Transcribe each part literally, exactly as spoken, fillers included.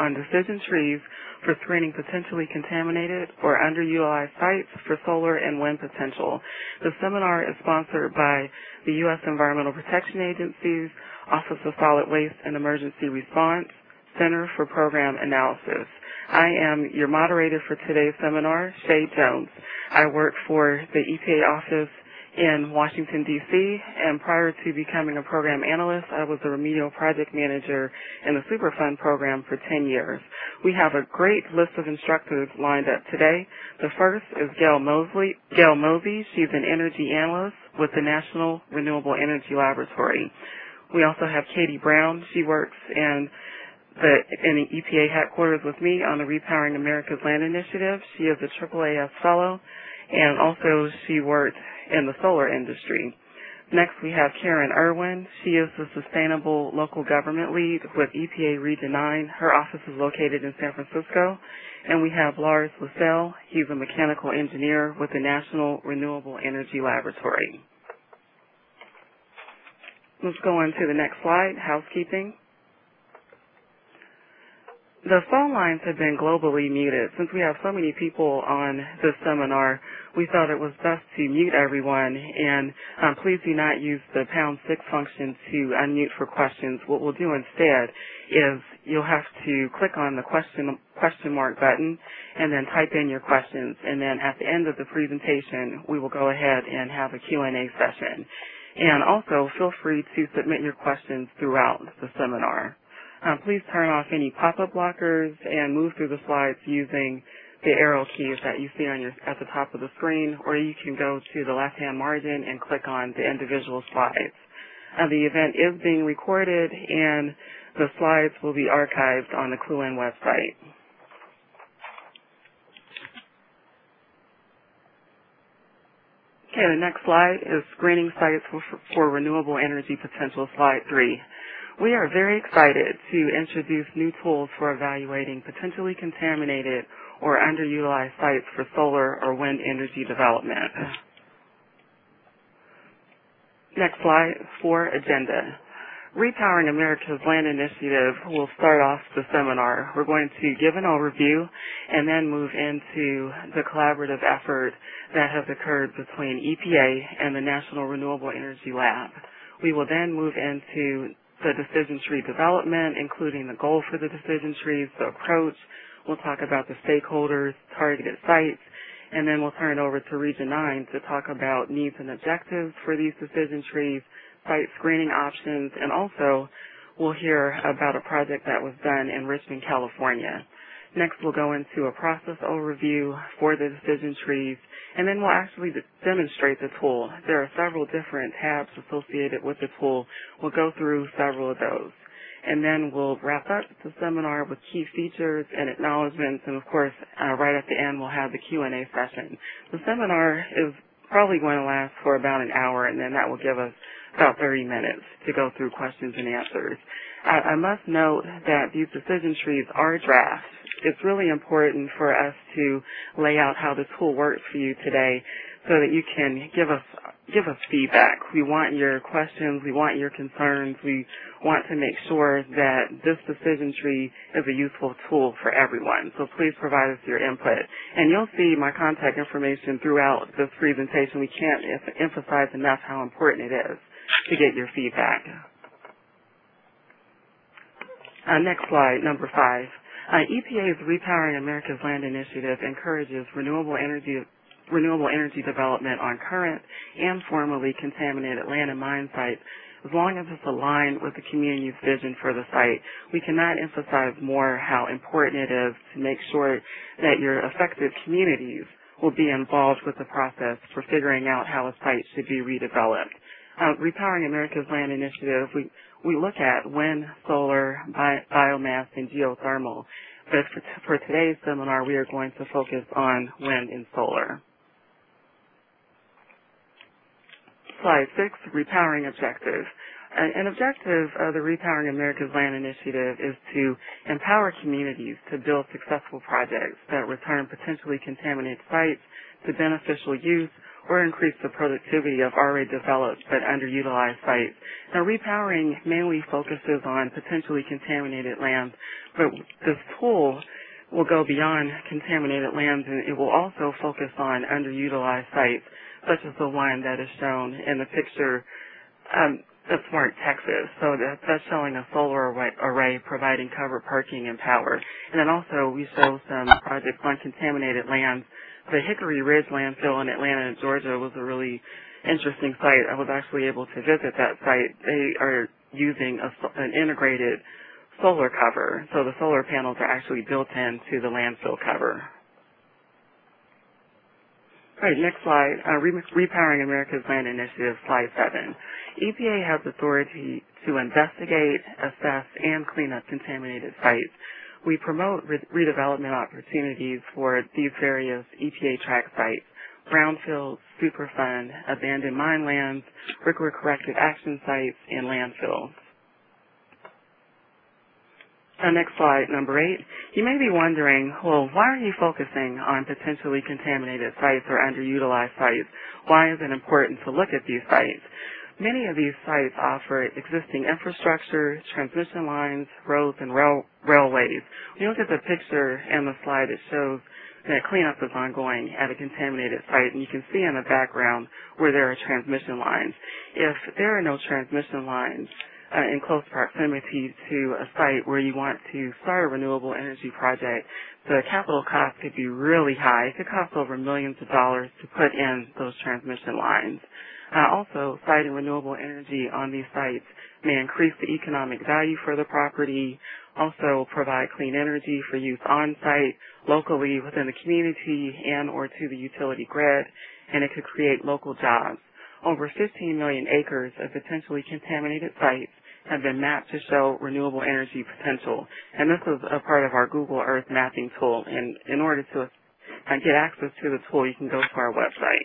on decision trees for screening potentially contaminated or underutilized sites for solar and wind potential. The seminar is sponsored by the U S Environmental Protection Agency's Office of Solid Waste and Emergency Response, Center for Program Analysis. I am your moderator for today's seminar, Shay Jones. I work for the E P A office in Washington, D C, and prior to becoming a program analyst, I was a remedial project manager in the Superfund program for ten years. We have a great list of instructors lined up today. The first is Gail Mosley, Gail Mosey. She's an energy analyst with the National Renewable Energy Laboratory. We also have Katie Brown. She works in the, in the E P A headquarters with me on the Repowering America's Land Initiative. She is a triple A S fellow, and also she worked in the solar industry. Next, we have Karen Irwin. She is the Sustainable Local Government Lead with E P A Region nine. Her office is located in San Francisco. And we have Lars Lascelles. He's a mechanical engineer with the National Renewable Energy Laboratory. Let's go on to the next slide, housekeeping. The phone lines have been globally muted. Since we have so many people on this seminar, we thought it was best to mute everyone, and um, please do not use the pound six function to unmute for questions. What we'll do instead is you'll have to click on the question, question mark button and then type in your questions, and then at the end of the presentation, we will go ahead and have a Q and A session. And also, feel free to submit your questions throughout the seminar. Um, please turn off any pop-up blockers and move through the slides using the arrow keys that you see on your, at the top of the screen, or you can go to the left-hand margin and click on the individual slides. Uh, the event is being recorded, and the slides will be archived on the Cluen website. Okay, the next slide is screening sites for, for renewable energy potential, slide three. We are very excited to introduce new tools for evaluating potentially contaminated or underutilized sites for solar or wind energy development. Next slide, four, agenda. Repowering America's Land Initiative will start off the seminar. We're going to give an overview and then move into the collaborative effort that has occurred between E P A and the National Renewable Energy Lab. We will then move into the decision tree development, including the goal for the decision trees, the approach. We'll talk about the stakeholders, targeted sites, and then we'll turn it over to Region nine to talk about needs and objectives for these decision trees, site screening options, and also we'll hear about a project that was done in Richmond, California. Next, we'll go into a process overview for the decision trees, and then we'll actually demonstrate the tool. There are several different tabs associated with the tool. We'll go through several of those. And then we'll wrap up the seminar with key features and acknowledgments, and of course, uh, right at the end, we'll have the Q and A session. The seminar is probably going to last for about an hour, and then that will give us about thirty minutes to go through questions and answers. I, I must note that these decision trees are drafts. It's really important for us to lay out how the tool works for you today so that you can give us give us feedback. We want your questions. We want your concerns. We want to make sure that this decision tree is a useful tool for everyone. So please provide us your input. And you'll see my contact information throughout this presentation. We can't emphasize enough how important it is to get your feedback. Uh, next slide, number five. Uh, E P A's Repowering America's Land Initiative encourages renewable energy renewable energy development on current and formerly contaminated land and mine sites as long as it's aligned with the community's vision for the site. We cannot emphasize more how important it is to make sure that your affected communities will be involved with the process for figuring out how a site should be redeveloped. Uh, Repowering America's Land Initiative, we, we look at wind, solar, bi biomass, and geothermal. But for, for today's seminar, we are going to focus on wind and solar. Slide six, repowering objective. An objective of the Repowering America's Land Initiative is to empower communities to build successful projects that return potentially contaminated sites to beneficial use or increase the productivity of already developed but underutilized sites. Now, repowering mainly focuses on potentially contaminated lands, but this tool will go beyond contaminated lands, and it will also focus on underutilized sites, such as the one that is shown in the picture um, of Smart Texas. So that, that's showing a solar array, array providing covered parking and power. And then also we show some projects on contaminated lands. The Hickory Ridge landfill in Atlanta, Georgia was a really interesting site. I was actually able to visit that site. They are using a, an integrated solar cover, so the solar panels are actually built into the landfill cover. All right, next slide, uh, Repowering America's Land Initiative, slide seven. E P A has authority to investigate, assess, and clean up contaminated sites. We promote re redevelopment opportunities for these various E P A tract sites: brownfields, Superfund, abandoned mine lands, R C R A corrective action sites, and landfills. Uh, next slide, number eight. You may be wondering, well, why are you focusing on potentially contaminated sites or underutilized sites? Why is it important to look at these sites? Many of these sites offer existing infrastructure, transmission lines, roads, and rail railways. When you look at the picture and the slide, it shows that cleanup is ongoing at a contaminated site, and you can see in the background where there are transmission lines. If there are no transmission lines Uh, in close proximity to a site where you want to start a renewable energy project, the capital cost could be really high. It could cost over millions of dollars to put in those transmission lines. Uh, also, siting renewable energy on these sites may increase the economic value for the property, also provide clean energy for use on-site, locally within the community, and or to the utility grid, and it could create local jobs. Over fifteen million acres of potentially contaminated sites have been mapped to show renewable energy potential. And this is a part of our Google Earth mapping tool. And in order to uh, get access to the tool, you can go to our website.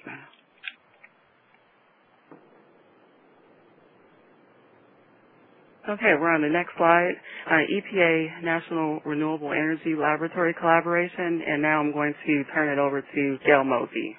Okay, we're on the next slide. Uh, E P A National Renewable Energy Laboratory Collaboration. And now I'm going to turn it over to Gail Mosey.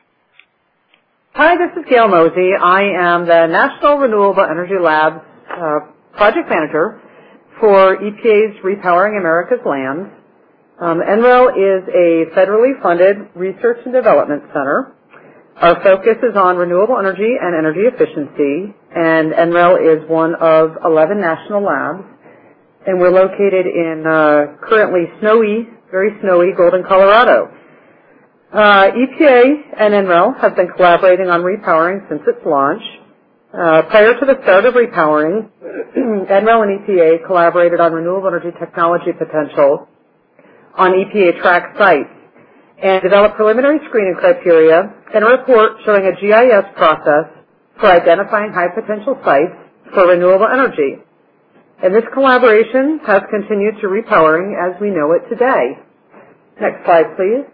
Hi, this is Gail Mosey. I am the National Renewable Energy Lab uh, project manager for E P A's Repowering America's Land. Um, N R E L is a federally funded research and development center. Our focus is on renewable energy and energy efficiency, and N R E L is one of eleven national labs, and we're located in uh, currently snowy, very snowy Golden, Colorado. Uh, E P A and N R E L have been collaborating on repowering since its launch. Uh, prior to the start of repowering, N R E L and E P A collaborated on renewable energy technology potential on E P A tract sites and developed preliminary screening criteria and a report showing a G I S process for identifying high potential sites for renewable energy. And this collaboration has continued to repowering as we know it today. Next slide, please.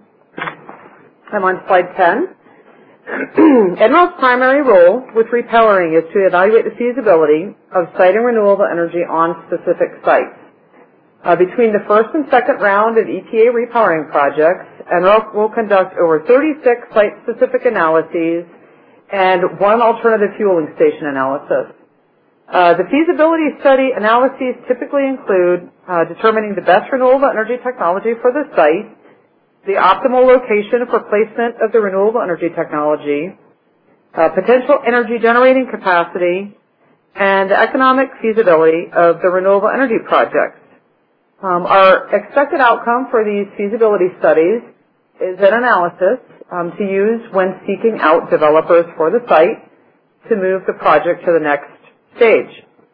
I'm on slide ten. N R E L's primary role with repowering is to evaluate the feasibility of siting renewable energy on specific sites. Uh, between the first and second round of E P A repowering projects, N R E L will conduct over thirty-six site-specific analyses and one alternative fueling station analysis. Uh, the feasibility study analyses typically include uh, determining the best renewable energy technology for the site, the optimal location for placement of the renewable energy technology, uh, potential energy generating capacity, and the economic feasibility of the renewable energy projects. Um, our expected outcome for these feasibility studies is an analysis um, to use when seeking out developers for the site to move the project to the next stage.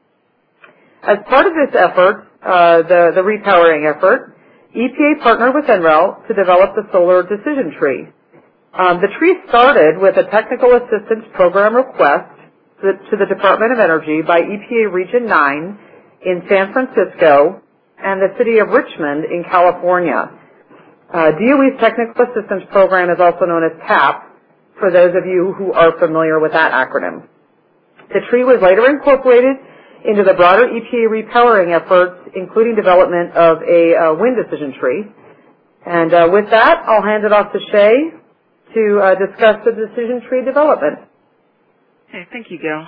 As part of this effort, uh, the, the repowering effort, E P A partnered with N R E L to develop the solar decision tree. Um, the tree started with a technical assistance program request to, to the Department of Energy by E P A Region nine in San Francisco and the city of Richmond in California. Uh, D O E's Technical Assistance Program is also known as TAP, for those of you who are familiar with that acronym. The tree was later incorporated into the broader E P A repowering efforts, including development of a uh, wind decision tree. And uh, with that, I'll hand it off to Shay to uh, discuss the decision tree development. Okay, thank you, Gail.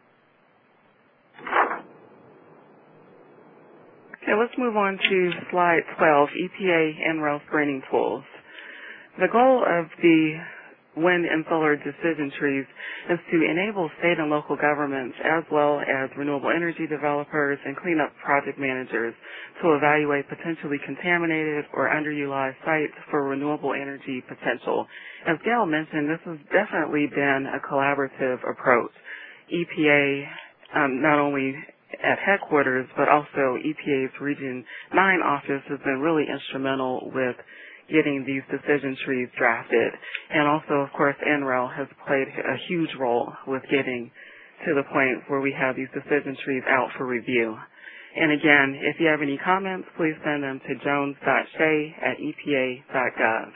Okay, let's move on to slide twelve, E P A N R E L screening tools. The goal of the wind and solar decision trees is to enable state and local governments as well as renewable energy developers and cleanup project managers to evaluate potentially contaminated or underutilized sites for renewable energy potential. As Gail mentioned, this has definitely been a collaborative approach. E P A, um, not only at headquarters, but also E P A's Region nine office has been really instrumental with getting these decision trees drafted. And also, of course, N R E L has played a huge role with getting to the point where we have these decision trees out for review. And again, if you have any comments, please send them to jones dot shea at e p a dot gov.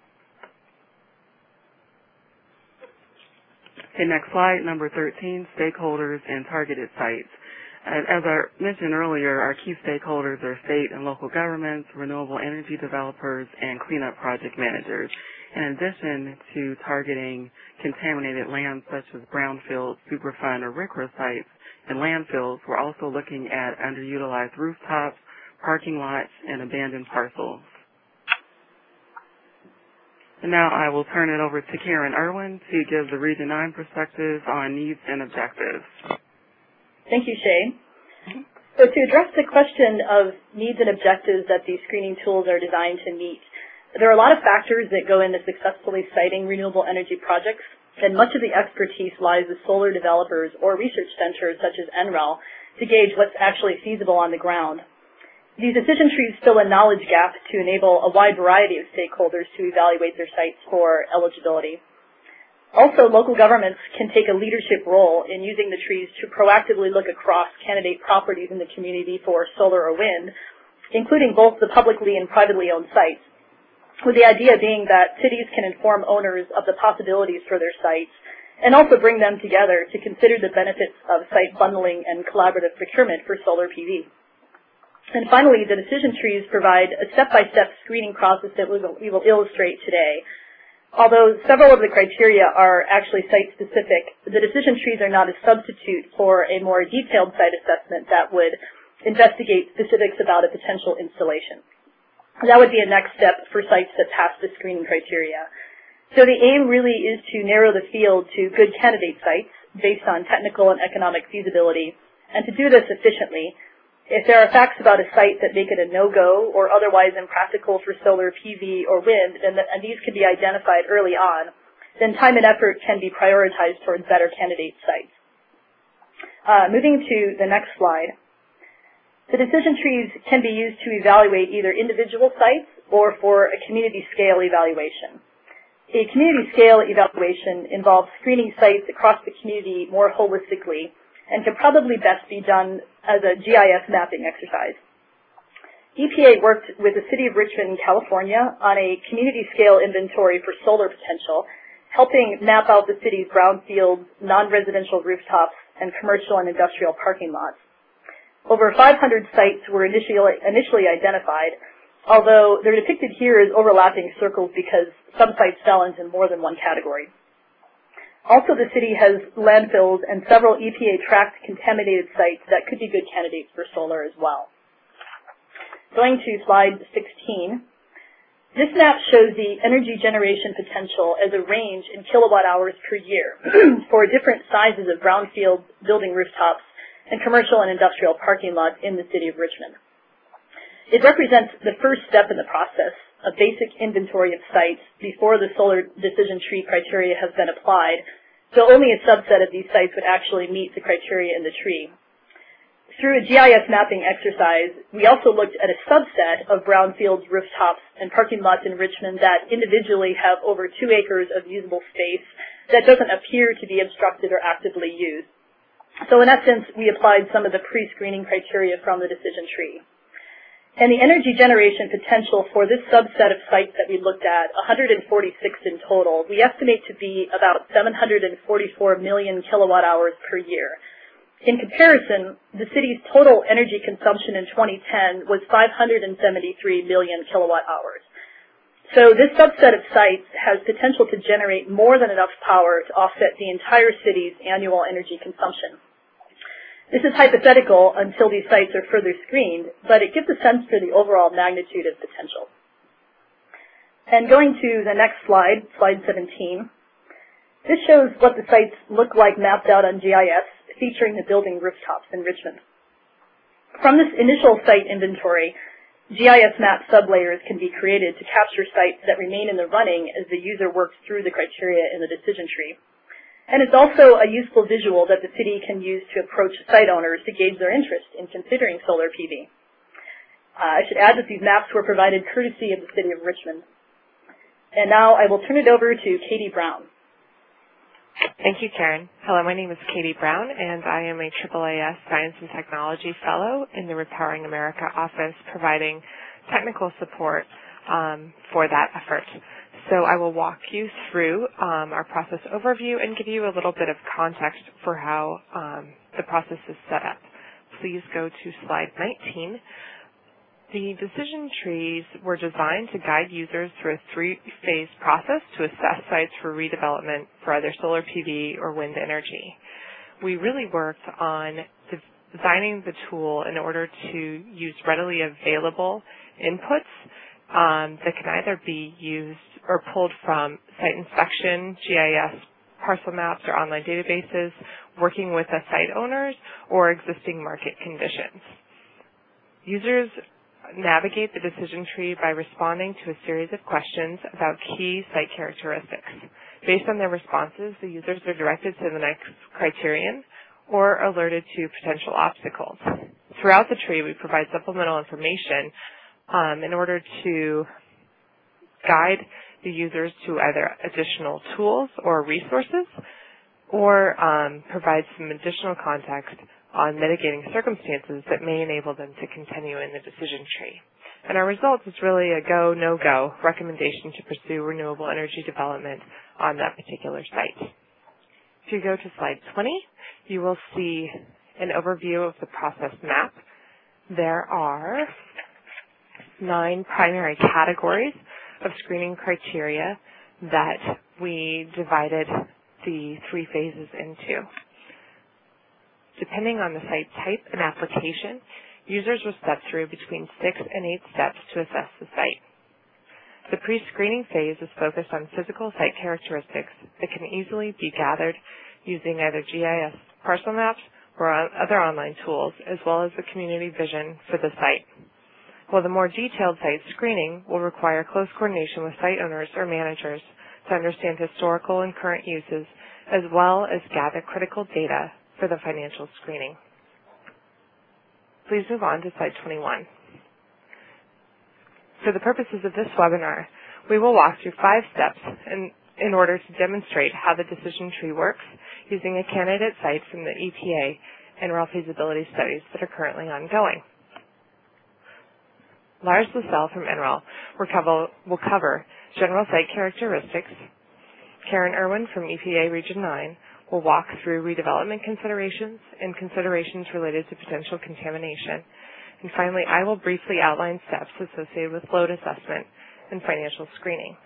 Okay, next slide, number thirteen, stakeholders and targeted sites. As I mentioned earlier, our key stakeholders are state and local governments, renewable energy developers, and cleanup project managers. In addition to targeting contaminated lands such as brownfield, Superfund, or R C R A sites and landfills, we're also looking at underutilized rooftops, parking lots, and abandoned parcels. And now I will turn it over to Karen Irwin to give the Region nine perspective on needs and objectives. Thank you, Shay. Mm-hmm. So to address the question of needs and objectives that these screening tools are designed to meet, there are a lot of factors that go into successfully siting renewable energy projects, and much of the expertise lies with solar developers or research centers such as N R E L to gauge what's actually feasible on the ground. These decision trees fill a knowledge gap to enable a wide variety of stakeholders to evaluate their sites for eligibility. Also, local governments can take a leadership role in using the trees to proactively look across candidate properties in the community for solar or wind, including both the publicly and privately owned sites, with the idea being that cities can inform owners of the possibilities for their sites and also bring them together to consider the benefits of site bundling and collaborative procurement for solar P V. And finally, the decision trees provide a step-by-step screening process that we will, we will illustrate today. Although several of the criteria are actually site-specific, the decision trees are not a substitute for a more detailed site assessment that would investigate specifics about a potential installation. That would be a next step for sites that pass the screening criteria. So the aim really is to narrow the field to good candidate sites based on technical and economic feasibility, and to do this efficiently. If there are facts about a site that make it a no-go or otherwise impractical for solar, P V, or wind, and, the, and these can be identified early on, then time and effort can be prioritized towards better candidate sites. Uh, moving to the next slide. The decision trees can be used to evaluate either individual sites or for a community-scale evaluation. A community-scale evaluation involves screening sites across the community more holistically and can probably best be done as a G I S mapping exercise. E P A worked with the City of Richmond, California on a community-scale inventory for solar potential, helping map out the city's brownfields, non-residential rooftops, and commercial and industrial parking lots. Over five hundred sites were initially, initially identified, although they're depicted here as overlapping circles because some sites fell into more than one category. Also, the city has landfills and several E P A-tracked contaminated sites that could be good candidates for solar as well. Going to slide sixteen, this map shows the energy generation potential as a range in kilowatt hours per year for different sizes of brownfield building rooftops and commercial and industrial parking lots in the city of Richmond. It represents the first step in the process, a basic inventory of sites before the solar decision tree criteria has been applied, so only a subset of these sites would actually meet the criteria in the tree. Through a G I S mapping exercise, we also looked at a subset of brownfields, rooftops, and parking lots in Richmond that individually have over two acres of usable space that doesn't appear to be obstructed or actively used. So in essence, we applied some of the pre-screening criteria from the decision tree. And the energy generation potential for this subset of sites that we looked at, one hundred forty-six in total, we estimate to be about seven hundred forty-four million kilowatt hours per year. In comparison, the city's total energy consumption in twenty ten was five hundred seventy-three million kilowatt hours. So this subset of sites has potential to generate more than enough power to offset the entire city's annual energy consumption. This is hypothetical until these sites are further screened, but it gives a sense for the overall magnitude of potential. And going to the next slide, slide seventeen, this shows what the sites look like mapped out on G I S, featuring the building rooftops in Richmond. From this initial site inventory, G I S map sublayers can be created to capture sites that remain in the running as the user works through the criteria in the decision tree. And it's also a useful visual that the city can use to approach site owners to gauge their interest in considering solar P V. Uh, I should add that these maps were provided courtesy of the City of Richmond. And now I will turn it over to Katie Brown. Thank you, Karen. Hello, my name is Katie Brown, and I am a triple A S Science and Technology Fellow in the Repowering America office, providing technical support um, for that effort. So I will walk you through um, our process overview and give you a little bit of context for how um, the process is set up. Please go to slide nineteen. The decision trees were designed to guide users through a three-phase process to assess sites for redevelopment for either solar P V or wind energy. We really worked on designing the tool in order to use readily available inputs um, that can either be used or pulled from site inspection, G I S, parcel maps, or online databases, working with the site owners, or existing market conditions. Users navigate the decision tree by responding to a series of questions about key site characteristics. Based on their responses, the users are directed to the next criterion or alerted to potential obstacles. Throughout the tree, we provide supplemental information um, in order to guide the users to either additional tools or resources, or um, provide some additional context on mitigating circumstances that may enable them to continue in the decision tree. And our result is really a go, no-go recommendation to pursue renewable energy development on that particular site. If you go to slide twenty, you will see an overview of the process map. There are nine primary categories of screening criteria that we divided the three phases into. Depending on the site type and application, users will step through between six and eight steps to assess the site. The pre-screening phase is focused on physical site characteristics that can easily be gathered using either G I S parcel maps or other online tools, as well as the community vision for the site. While the more detailed site screening will require close coordination with site owners or managers to understand historical and current uses, as well as gather critical data for the financial screening. Please move on to slide twenty-one. For the purposes of this webinar, we will walk through five steps in, in order to demonstrate how the decision tree works using a candidate site from the E P A and N R E L feasibility studies that are currently ongoing. Lars Lascelles from N R E L will cover, will cover general site characteristics. Karen Irwin from E P A Region nine will walk through redevelopment considerations and considerations related to potential contamination. And finally, I will briefly outline steps associated with load assessment and financial screening.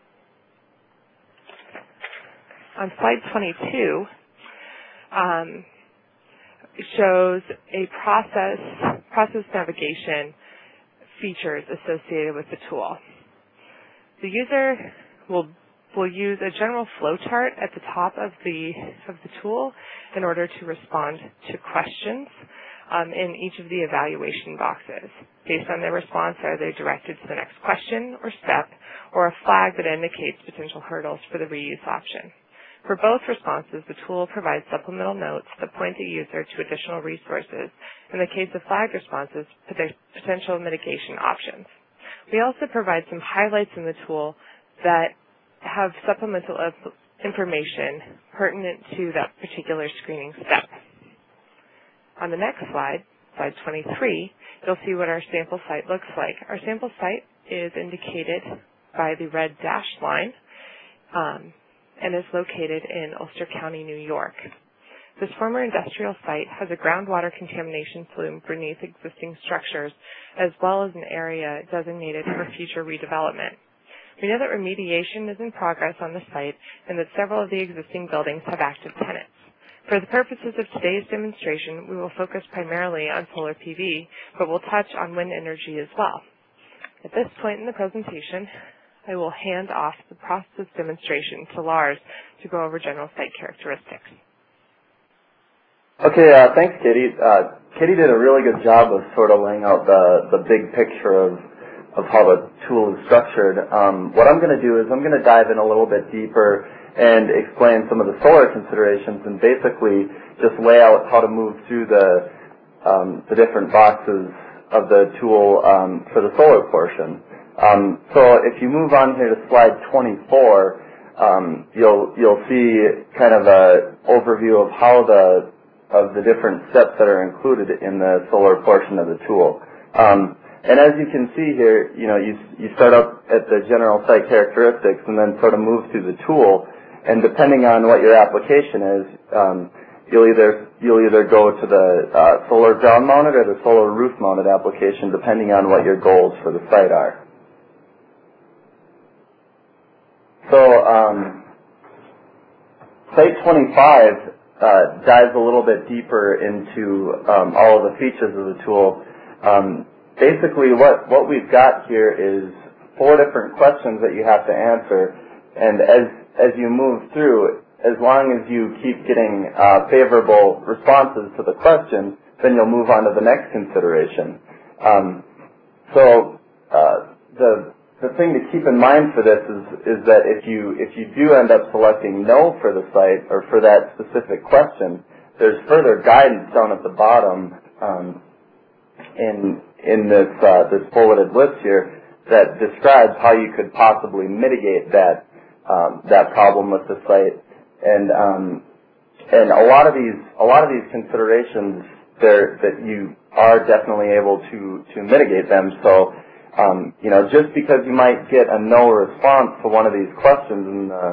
On slide twenty-two, um, it shows a process, process navigation features associated with the tool. The user will will use a general flow chart at the top of the of the tool in order to respond to questions um, in each of the evaluation boxes. Based on their response, are they directed to the next question or step, or a flag that indicates potential hurdles for the reuse option. For both responses, the tool provides supplemental notes that point the user to additional resources. In the case of flagged responses, potential mitigation options. We also provide some highlights in the tool that have supplemental information pertinent to that particular screening step. On the next slide, slide twenty-three, you'll see what our sample site looks like. Our sample site is indicated by the red dashed line um, and is located in Ulster County, New York. This former industrial site has a groundwater contamination plume beneath existing structures, as well as an area designated for future redevelopment. We know that remediation is in progress on the site and that several of the existing buildings have active tenants. For the purposes of today's demonstration, we will focus primarily on solar P V, but we'll touch on wind energy as well. At this point in the presentation, I will hand off the process demonstration to Lars to go over general site characteristics. Okay, uh, thanks, Katie. Uh, Katie did a really good job of sort of laying out the, the big picture of, of how the tool is structured. Um, what I'm going to do is I'm going to dive in a little bit deeper and explain some of the solar considerations and basically just lay out how to move through the, um, the different boxes of the tool um, for the solar portion. Um, so if you move on here to slide twenty-four, um, you'll you'll see kind of a overview of how the of the different steps that are included in the solar portion of the tool. Um, and as you can see here, you know you you start up at the general site characteristics and then sort of move through the tool. And depending on what your application is, um, you'll either you'll either go to the uh, solar ground mounted or the solar roof mounted application, depending on what your goals for the site are. So, um, Site twenty-five uh, dives a little bit deeper into um, all of the features of the tool. Um, basically, what, what we've got here is four different questions that you have to answer, and as, as you move through, as long as you keep getting uh, favorable responses to the question, then you'll move on to the next consideration. Um, so, uh, the The thing to keep in mind for this is, is that if you if you do end up selecting no for the site or for that specific question, there's further guidance down at the bottom um, in in this uh, this bulleted list here that describes how you could possibly mitigate that um, that problem with the site. And um, and a lot of these a lot of these considerations there that you are definitely able to to mitigate them. So. Um, you know, just because you might get a no response to one of these questions in the,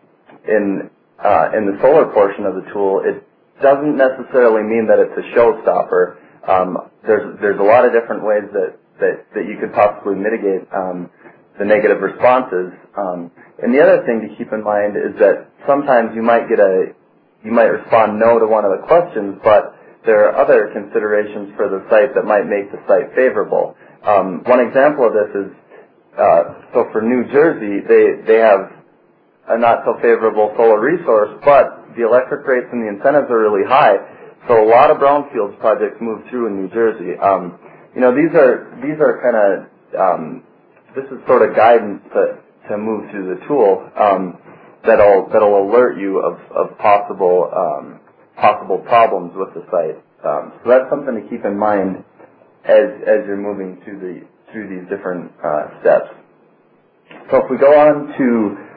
in, uh, in the solar portion of the tool, it doesn't necessarily mean that it's a showstopper. Um, there's, there's a lot of different ways that, that, that you could possibly mitigate um, the negative responses. Um, and the other thing to keep in mind is that sometimes you might get a, you might respond no to one of the questions, but there are other considerations for the site that might make the site favorable. Um, one example of this is, uh, so for New Jersey, they, they have a not so favorable solar resource, but the electric rates and the incentives are really high. So a lot of brownfields projects move through in New Jersey. Um, you know, these are, these are kind of, um, this is sort of guidance to, to move through the tool, um, that'll, that'll alert you of, of possible, um, possible problems with the site. Um, so that's something to keep in mind as as you're moving through the through these different uh, steps. So if we go on to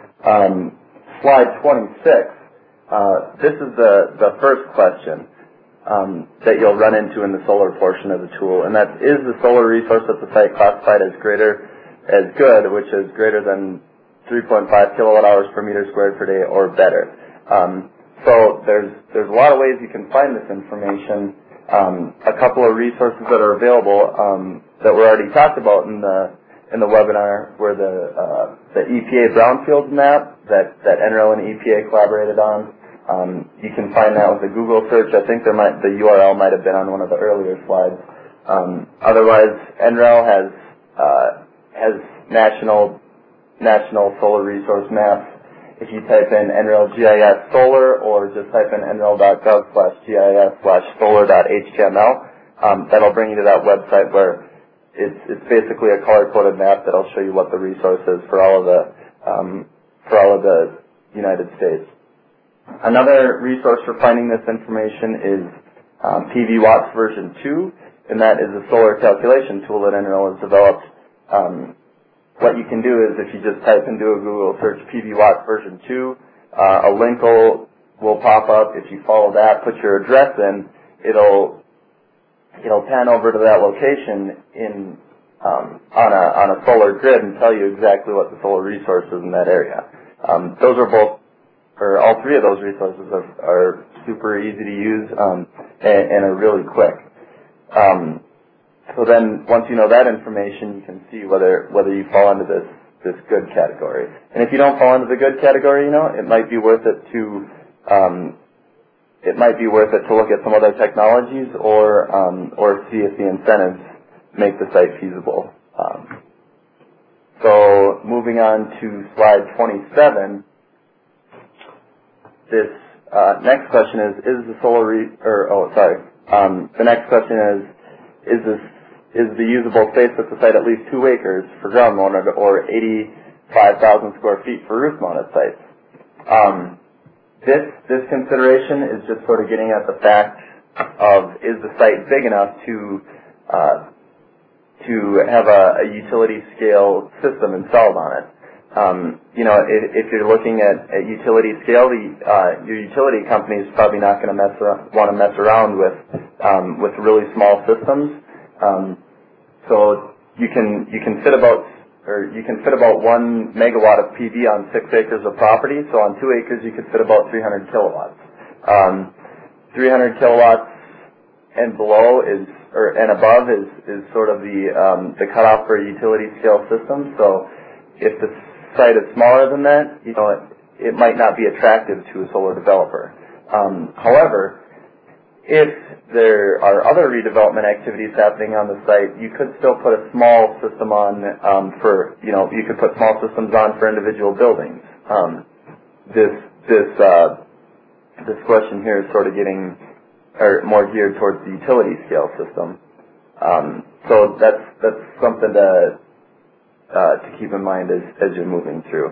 um, slide twenty-six, uh, this is the the first question um, that you'll run into in the solar portion of the tool, and that's, is the solar resource at the site classified as greater as good, which is greater than three point five kilowatt hours per meter squared per day or better. Um, so there's there's a lot of ways you can find this information. Um, a couple of resources that are available um, that were already talked about in the in the webinar were the uh, the E P A Brownfields map that that N R E L and E P A collaborated on. Um, you can find that with a Google search. I think there might the U R L might have been on one of the earlier slides. Um, otherwise, N R E L has uh, has national national solar resource maps. If you type in N R E L G I S solar or just type in N R E L dot gov slash G I S slash solar dot H T M L, um, that'll bring you to that website where it's, it's basically a color-coded map that'll show you what the resource is for all of the um, for all of the United States. Another resource for finding this information is um, P V Watts version two, and that is a solar calculation tool that N R E L has developed. Um, What you can do is if you just type into a Google search P V Watts version two, uh, a link will, will pop up. If you follow that, put your address in, it'll it'll pan over to that location in um, on a on a solar grid and tell you exactly what the solar resource is in that area. Um, those are both, or all three of those resources are, are super easy to use um, and, and are really quick. Um, So then, once you know that information, you can see whether whether you fall into this this good category. And if you don't fall into the good category, you know, it might be worth it to um, it might be worth it to look at some other technologies or um, or see if the incentives make the site feasible. Um, so moving on to slide twenty-seven, this uh, next question is: Is the solar re- or oh sorry, um, the next question is: Is this is the usable space at the site at least two acres for ground mounted or eighty-five thousand square feet for roof mounted sites? Um, this this consideration is just sort of getting at the fact of, is the site big enough to uh, to have a, a utility scale system installed on it? Um, you know, if, if you're looking at, at utility scale, the, uh, your utility company is probably not going to mess want to mess around with um, with really small systems. Um, so you can you can fit about or you can fit about one megawatt of P V on six acres of property. So on two acres you could fit about three hundred kilowatts. Um, three hundred kilowatts and below is or and above is is sort of the um, the cutoff for a utility scale system. So if the site is smaller than that, you know, it, it might not be attractive to a solar developer. Um, however, if there are other redevelopment activities happening on the site, you could still put a small system on um, for, you know, you could put small systems on for individual buildings. Um, this this uh, this question here is sort of getting or more geared towards the utility scale system. Um, so that's that's something to uh, to keep in mind as as you're moving through.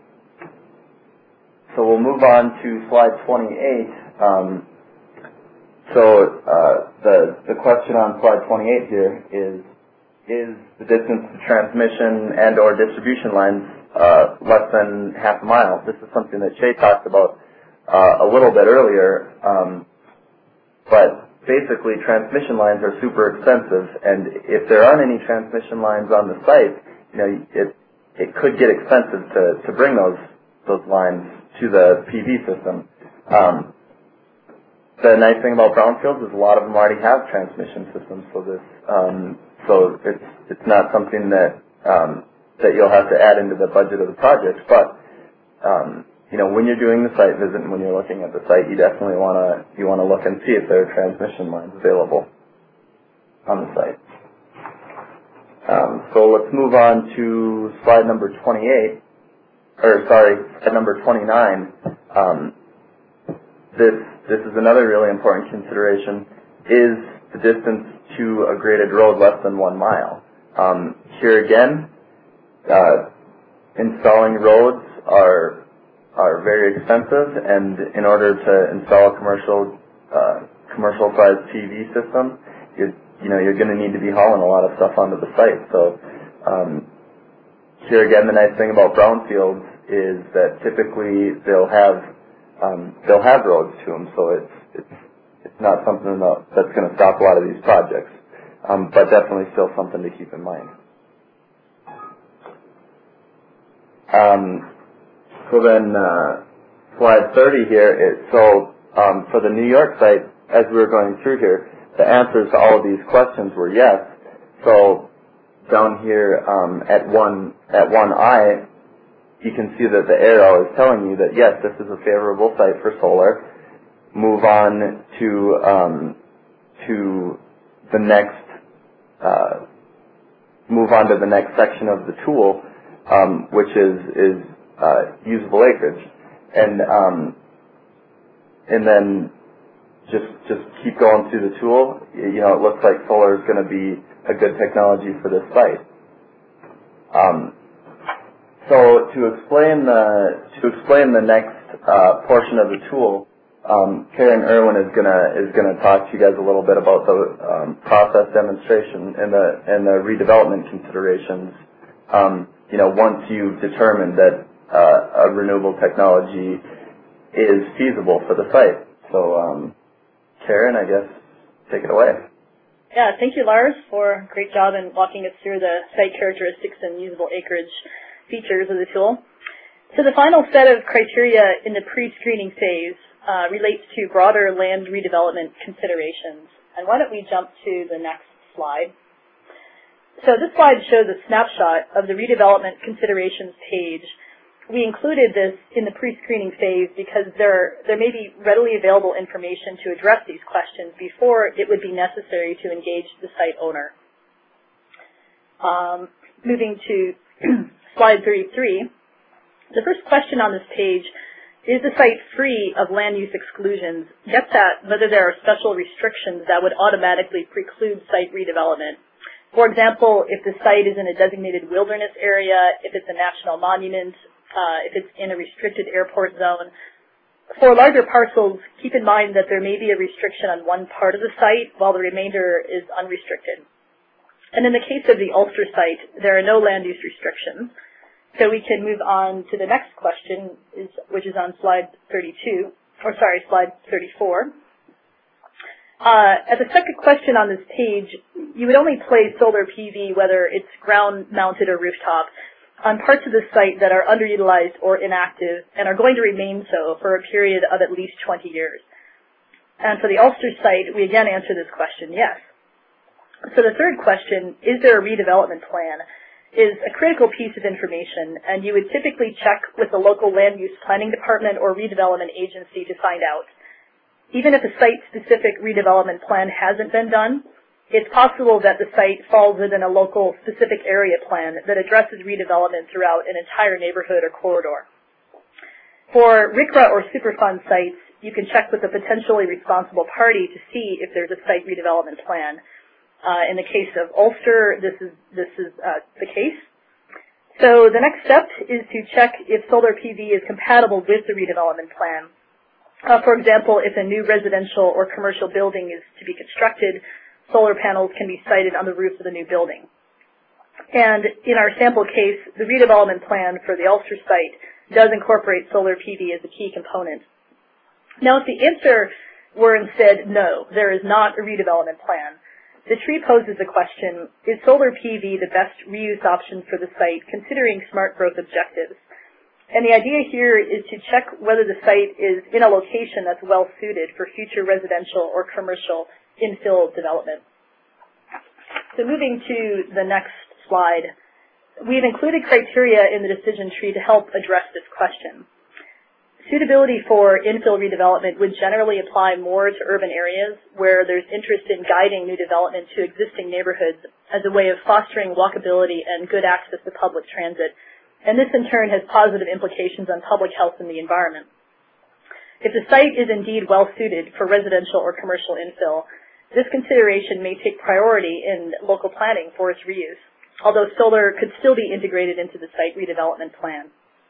So we'll move on to slide twenty-eight. Um, So uh, the the question on slide twenty-eight here is: Is the distance to transmission and or distribution lines uh, less than half a mile? This is something that Shay talked about uh, a little bit earlier. Um, but basically, transmission lines are super expensive, and if there aren't any transmission lines on the site, you know, it it could get expensive to to bring those those lines to the P V system. Um, The nice thing about brownfields is a lot of them already have transmission systems, so this, um, so it's it's not something that um, that you'll have to add into the budget of the project. But um, you know, when you're doing the site visit and when you're looking at the site, you definitely want to you want to look and see if there are transmission lines available on the site. Um, so let's move on to slide number twenty-eight, or sorry, slide number twenty-nine. Um, this This is another really important consideration: is the distance to a graded road less than one mile? Um, here again, uh, installing roads are are very expensive, and in order to install a commercial uh, commercial sized P V system, you're, you know you're going to need to be hauling a lot of stuff onto the site. So um, here again, the nice thing about brownfields is that typically they'll have Um, they'll have roads to them, so it's it's it's not something that, that's going to stop a lot of these projects, um, but definitely still something to keep in mind. Um, so then, uh, slide thirty here. Is, so um, for the New York site, as we were going through here, the answers to all of these questions were yes. So down here um, at one at one I. You can see that the arrow is telling you that yes, this is a favorable site for solar. Move on to um, to the next uh, move on to the next section of the tool, um, which is is uh, usable acreage, and um, and then just just keep going through the tool. You know, it looks like solar is going to be a good technology for this site. Um, So to explain the to explain the next uh, portion of the tool, um, Karen Irwin is gonna is gonna talk to you guys a little bit about the um, process demonstration and the and the redevelopment considerations. Um, you know, once you've determined that uh, a renewable technology is feasible for the site. So, um, Karen, I guess take it away. Yeah, thank you, Lars, for a great job in walking us through the site characteristics and usable acreage features of the tool. So the final set of criteria in the pre-screening phase uh, relates to broader land redevelopment considerations. And why don't we jump to the next slide? So this slide shows a snapshot of the redevelopment considerations page. We included this in the pre-screening phase because there, there may be readily available information to address these questions before it would be necessary to engage the site owner. Um, moving to slide thirty-three, the first question on this page, is the site free of land use exclusions, gets at whether there are special restrictions that would automatically preclude site redevelopment. For example, if the site is in a designated wilderness area, if it's a national monument, uh, if it's in a restricted airport zone. For larger parcels, keep in mind that there may be a restriction on one part of the site while the remainder is unrestricted. And in the case of the Ulster site, there are no land use restrictions. So we can move on to the next question, is, which is on slide thirty-two, or sorry, slide thirty-four. Uh, at the second question on this page, you would only place solar P V, whether it's ground-mounted or rooftop, on parts of the site that are underutilized or inactive and are going to remain so for a period of at least twenty years. And for the Ulster site, we again answer this question, yes. So the third question, is there a redevelopment plan, is a critical piece of information, and you would typically check with the local land use planning department or redevelopment agency to find out. Even if a site-specific redevelopment plan hasn't been done, it's possible that the site falls within a local specific area plan that addresses redevelopment throughout an entire neighborhood or corridor. For R C R A or Superfund sites, you can check with the potentially responsible party to see if there's a site redevelopment plan. Uh, in the case of Ulster, this is, this is uh, the case. So the next step is to check if solar P V is compatible with the redevelopment plan. Uh, for example, if a new residential or commercial building is to be constructed, solar panels can be sited on the roof of the new building. And in our sample case, the redevelopment plan for the Ulster site does incorporate solar P V as a key component. Now, if the answer were instead no, there is not a redevelopment plan, the tree poses the question, is solar P V the best reuse option for the site considering smart growth objectives? And the idea here is to check whether the site is in a location that's well suited for future residential or commercial infill development. So moving to the next slide, we've included criteria in the decision tree to help address this question. Suitability for infill redevelopment would generally apply more to urban areas where there's interest in guiding new development to existing neighborhoods as a way of fostering walkability and good access to public transit. And this in turn has positive implications on public health and the environment. If the site is indeed well suited for residential or commercial infill, this consideration may take priority in local planning for its reuse, although solar could still be integrated into the site redevelopment plan.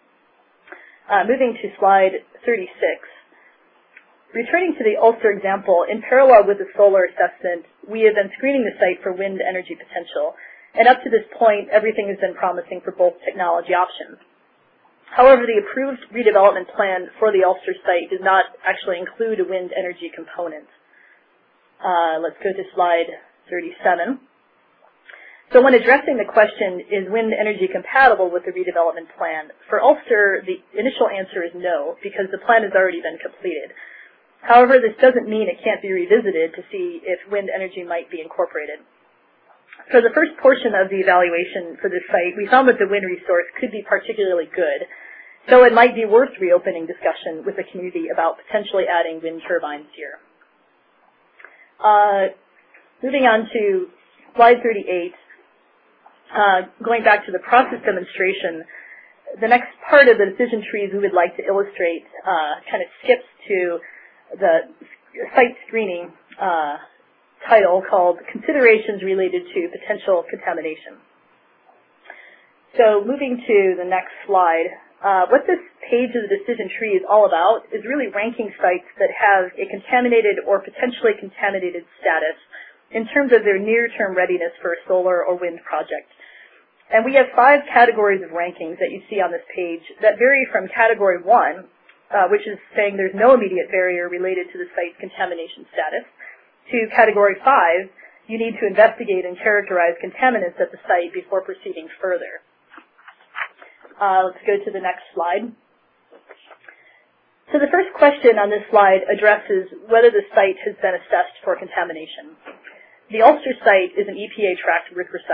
Uh, moving to slide thirty-six. Returning to the Ulster example, in parallel with the solar assessment, we have been screening the site for wind energy potential. And up to this point, everything has been promising for both technology options. However, the approved redevelopment plan for the Ulster site does not actually include a wind energy component. Uh, let's go to slide thirty-seven. So when addressing the question, is wind energy compatible with the redevelopment plan, for Ulster, the initial answer is no, because the plan has already been completed. However, this doesn't mean it can't be revisited to see if wind energy might be incorporated. For the first portion of the evaluation for this site, we found that the wind resource could be particularly good, so it might be worth reopening discussion with the community about potentially adding wind turbines here. Uh, moving on to slide thirty-eight, uh, going back to the process demonstration, the next part of the decision trees we would like to illustrate uh, kind of skips to the site screening uh, title called Considerations Related to Potential Contamination. So moving to the next slide, uh, what this page of the decision tree is all about is really ranking sites that have a contaminated or potentially contaminated status in terms of their near-term readiness for a solar or wind project. And we have five categories of rankings that you see on this page that vary from category one, uh, which is saying there's no immediate barrier related to the site's contamination status, to category five, you need to investigate and characterize contaminants at the site before proceeding further. Uh, let's go to the next slide. So the first question on this slide addresses whether the site has been assessed for contamination. The Ulster site is an E P A-tracked R C R A site,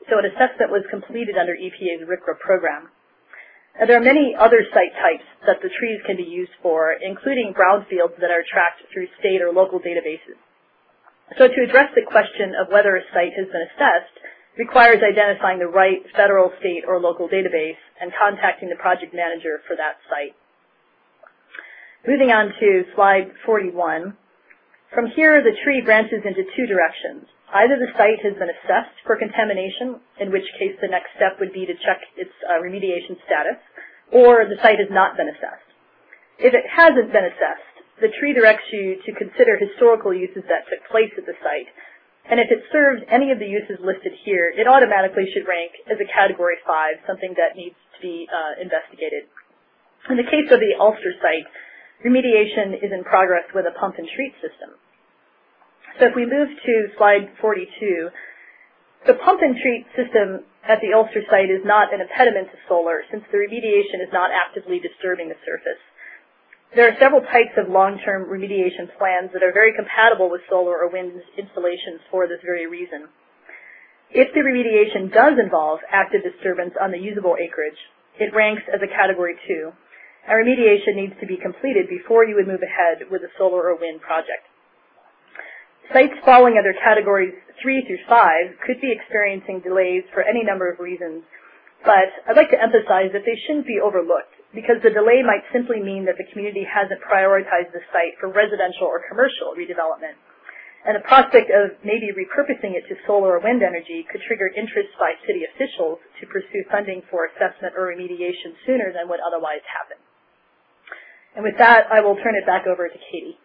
so an assessment was completed under E P A's R C R A program. Now, there are many other site types that the trees can be used for, including brownfields that are tracked through state or local databases. So to address the question of whether a site has been assessed requires identifying the right federal, state, or local database and contacting the project manager for that site. Moving on to slide forty-one. From here, the tree branches into two directions. Either the site has been assessed for contamination, in which case the next step would be to check its uh, remediation status, or the site has not been assessed. If it hasn't been assessed, the tree directs you to consider historical uses that took place at the site, and if it served any of the uses listed here, it automatically should rank as a Category five, something that needs to be uh, investigated. In the case of the Ulster site, remediation is in progress with a pump and treat system. So if we move to slide forty-two, the pump and treat system at the Ulster site is not an impediment to solar, since the remediation is not actively disturbing the surface. There are several types of long-term remediation plans that are very compatible with solar or wind installations for this very reason. If the remediation does involve active disturbance on the usable acreage, it ranks as a Category two, and remediation needs to be completed before you would move ahead with a solar or wind project. Sites falling under Categories three through five could be experiencing delays for any number of reasons, but I'd like to emphasize that they shouldn't be overlooked, because the delay might simply mean that the community hasn't prioritized the site for residential or commercial redevelopment. And the prospect of maybe repurposing it to solar or wind energy could trigger interest by city officials to pursue funding for assessment or remediation sooner than would otherwise happen. And with that, I will turn it back over to Katie.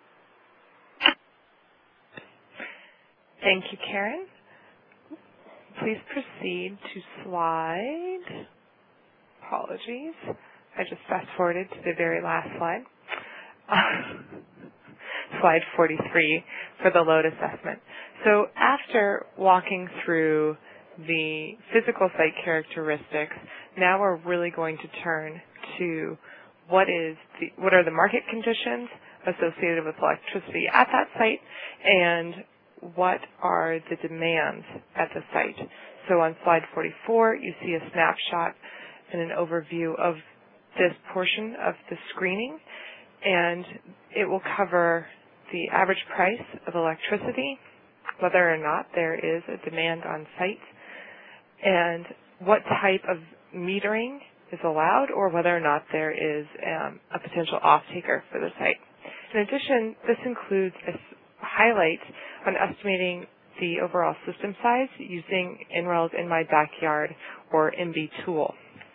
Thank you, Karen. Please proceed to slide, apologies, I just fast-forwarded to the very last slide, uh, slide forty-three for the load assessment. So after walking through the physical site characteristics, now we're really going to turn to what is the, what are the market conditions associated with electricity at that site, and what are the demands at the site. So on slide forty-four, you see a snapshot and an overview of this portion of the screening, and it will cover the average price of electricity, whether or not there is a demand on site, and what type of metering is allowed, or whether or not there is um, a potential off-taker for the site. In addition, this includes a highlight on estimating the overall system size using NREL's In My Backyard or N B tool.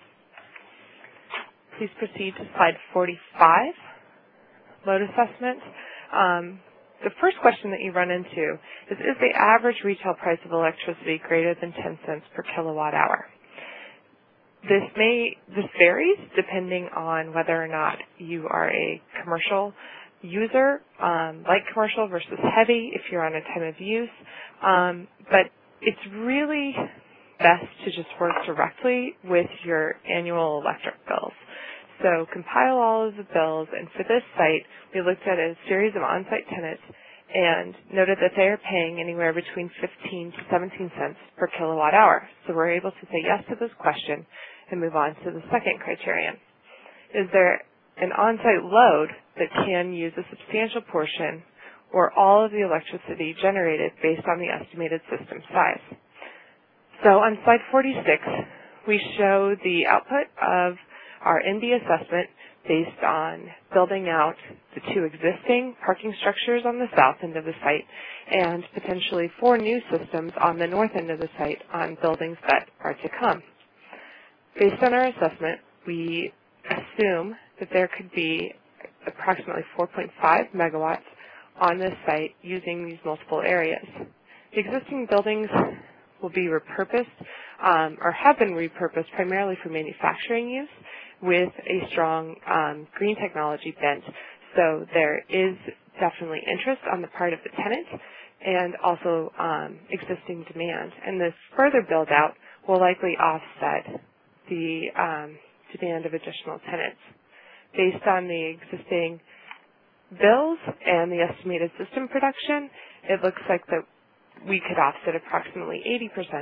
Please proceed to slide forty-five, load assessment. Um, the first question that you run into is, is the average retail price of electricity greater than ten cents per kilowatt hour? This may, this varies depending on whether or not you are a commercial user, um, light commercial versus heavy if you're on a time of use, um, but it's really best to just work directly with your annual electric bills. So compile all of the bills, and for this site, we looked at a series of on-site tenants and noted that they are paying anywhere between fifteen to seventeen cents per kilowatt hour. So we're able to say yes to this question and move on to the second criterion. Is there an on-site load that can use a substantial portion or all of the electricity generated based on the estimated system size? So on slide forty-six, we show the output of our N B assessment based on building out the two existing parking structures on the south end of the site and potentially four new systems on the north end of the site on buildings that are to come. Based on our assessment, we assume that there could be approximately four point five megawatts on this site using these multiple areas. The existing buildings will be repurposed um, or have been repurposed primarily for manufacturing use with a strong um, green technology bent. So there is definitely interest on the part of the tenant and also um, existing demand. And this further build out will likely offset the um, demand of additional tenants. Based on the existing bills and the estimated system production, it looks like that we could offset approximately eighty percent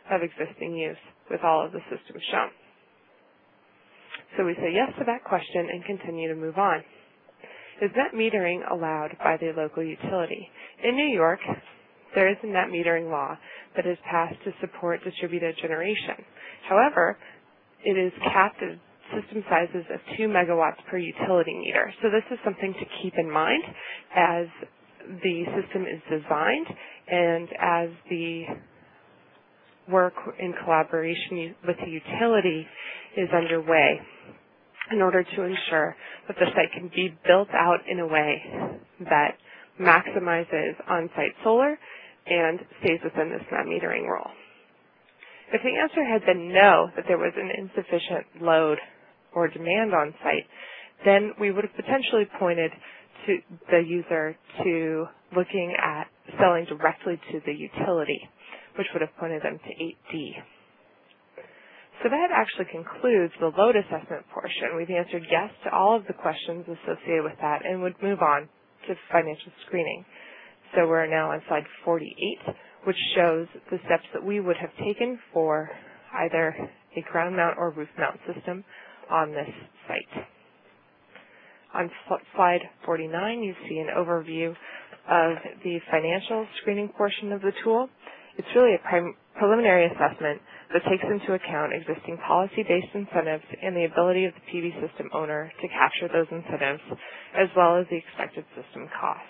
of existing use with all of the systems shown. So we say yes to that question and continue to move on. Is net metering allowed by the local utility? In New York, there is a net metering law that is passed to support distributed generation. However, it is capped at system sizes of two megawatts per utility meter. So this is something to keep in mind as the system is designed and as the work in collaboration with the utility is underway in order to ensure that the site can be built out in a way that maximizes on-site solar and stays within this net metering rule. If the answer had been no, that there was an insufficient load or demand on site, then we would have potentially pointed to the user to looking at selling directly to the utility, which would have pointed them to eight D. So that actually concludes the load assessment portion. We've answered yes to all of the questions associated with that and would move on to financial screening. So we're now on slide forty-eight, which shows the steps that we would have taken for either a ground mount or roof mount system on this site. On slide forty-nine, you see an overview of the financial screening portion of the tool. It's really a prim- preliminary assessment that takes into account existing policy-based incentives and the ability of the P V system owner to capture those incentives, as well as the expected system cost.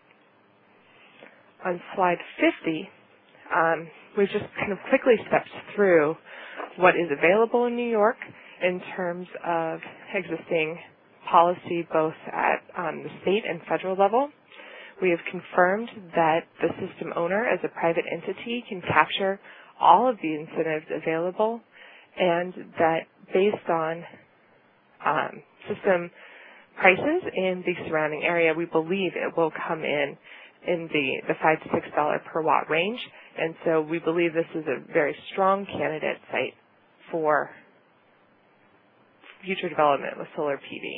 On slide fifty, um, we've just kind of quickly stepped through what is available in New York in terms of existing policy both at um, the state and federal level. We have confirmed that the system owner as a private entity can capture all of the incentives available, and that based on um, system prices in the surrounding area, we believe it will come in in the, the five to six dollars per watt range, and so we believe this is a very strong candidate site for future development with solar P V.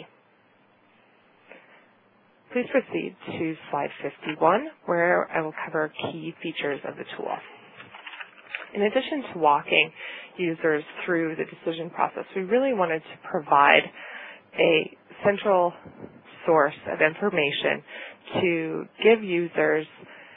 Please proceed to slide fifty-one, where I will cover key features of the tool. In addition to walking users through the decision process, we really wanted to provide a central source of information to give users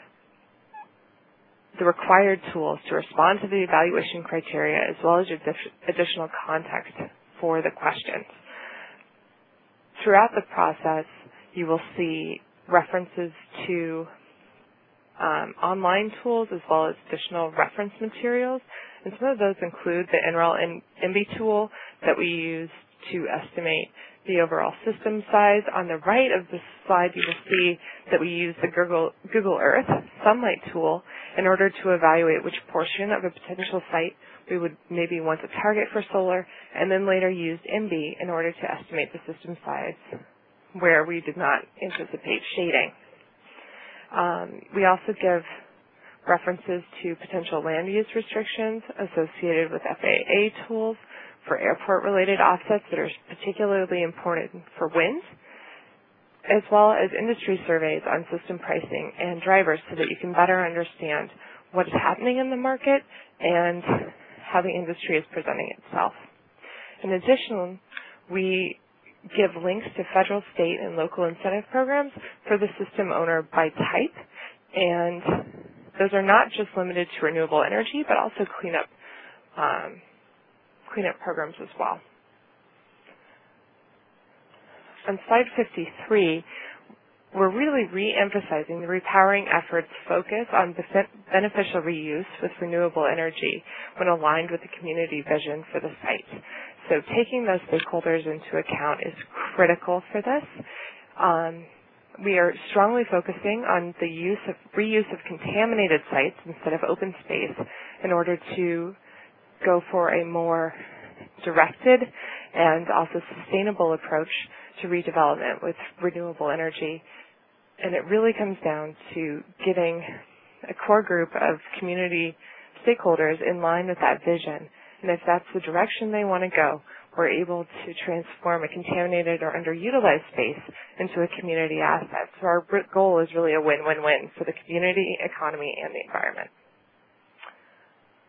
the required tools to respond to the evaluation criteria, as well as additional context for the questions. Throughout the process, you will see references to um, online tools as well as additional reference materials, and some of those include the N R E L and M B tool that we use to estimate the overall system size. On the right of the slide, you will see that we use the Google, Google Earth Sunlight tool in order to evaluate which portion of a potential site we would maybe want to target for solar, and then later used M B in order to estimate the system size where we did not anticipate shading. Um, we also give references to potential land use restrictions associated with F A A tools for airport-related offsets that are particularly important for wind, as well as industry surveys on system pricing and drivers so that you can better understand what is happening in the market and how the industry is presenting itself. In addition, we give links to federal, state, and local incentive programs for the system owner by type, and those are not just limited to renewable energy, but also cleanup, um, cleanup programs as well. On slide fifty-three, we're really re-emphasizing the repowering efforts focus on beneficial reuse with renewable energy when aligned with the community vision for the site. So taking those stakeholders into account is critical for this. Um, we are strongly focusing on the use of reuse of contaminated sites instead of open space in order to go for a more directed and also sustainable approach to redevelopment with renewable energy. And it really comes down to getting a core group of community stakeholders in line with that vision. And if that's the direction they want to go, we're able to transform a contaminated or underutilized space into a community asset. So our goal is really a win-win-win for the community, economy, and the environment.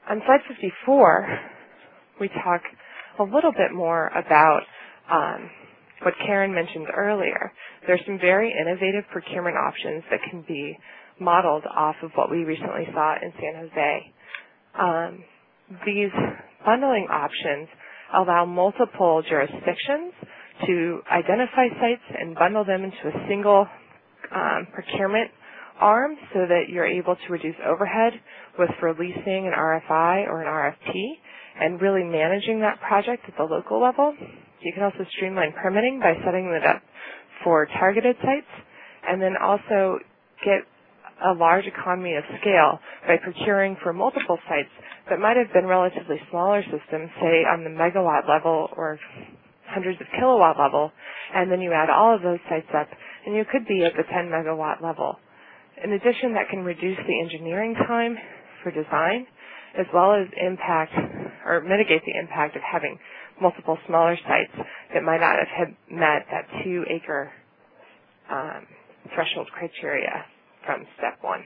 On slide fifty-four, we talk a little bit more about um, what Karen mentioned earlier. There's some very innovative procurement options that can be modeled off of what we recently saw in San Jose. Um, these bundling options allow multiple jurisdictions to identify sites and bundle them into a single um, procurement arm so that you're able to reduce overhead with releasing an R F I or an R F P and really managing that project at the local level. You can also streamline permitting by setting it up for targeted sites, and then also get a large economy of scale by procuring for multiple sites that might have been relatively smaller systems, say on the megawatt level or hundreds of kilowatt level, and then you add all of those sites up, and you could be at the ten megawatt level. In addition, that can reduce the engineering time for design, as well as impact or mitigate the impact of having multiple smaller sites that might not have met that two acre um, threshold criteria from step one.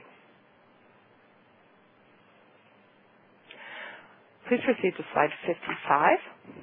Please proceed to slide fifty-five.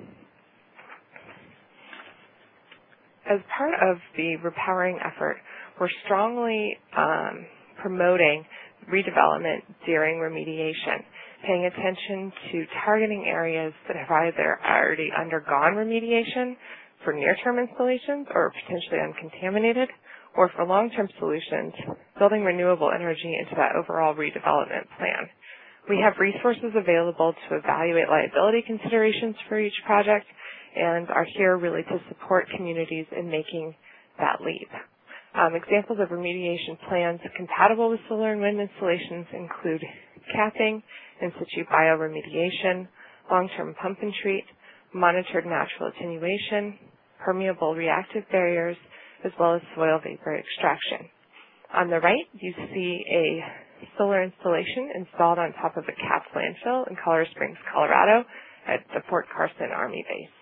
As part of the repowering effort, we're strongly um, promoting redevelopment during remediation, paying attention to targeting areas that have either already undergone remediation for near-term installations or potentially uncontaminated, or for long-term solutions, building renewable energy into that overall redevelopment plan. We have resources available to evaluate liability considerations for each project and are here really to support communities in making that leap. Um, examples of remediation plans compatible with solar and wind installations include capping, in situ bioremediation, long-term pump and treat, monitored natural attenuation, permeable reactive barriers, as well as soil vapor extraction. On the right, you see a solar installation installed on top of a capped landfill in Colorado Springs, Colorado at the Fort Carson Army Base.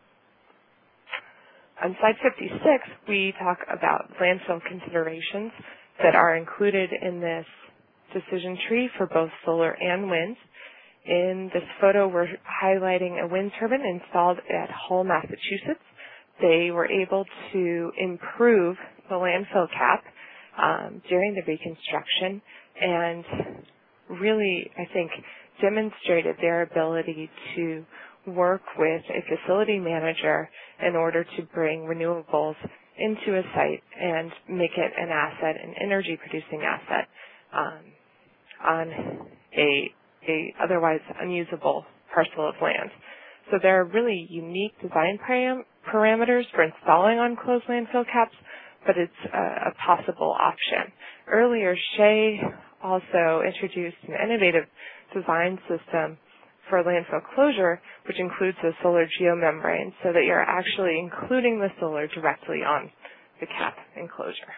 On slide fifty-six, we talk about landfill considerations that are included in this decision tree for both solar and wind. In this photo, we're highlighting a wind turbine installed at Hull, Massachusetts. They were able to improve the landfill cap um, during the reconstruction and really, I think, demonstrated their ability to work with a facility manager in order to bring renewables into a site and make it an asset, an energy-producing asset um, on a, a otherwise unusable parcel of land. So there are really unique design param parameters for installing unclosed landfill caps, but it's a, a possible option. Earlier, Shay also introduced an innovative design system for landfill closure, which includes a solar geomembrane, so that you're actually including the solar directly on the cap enclosure.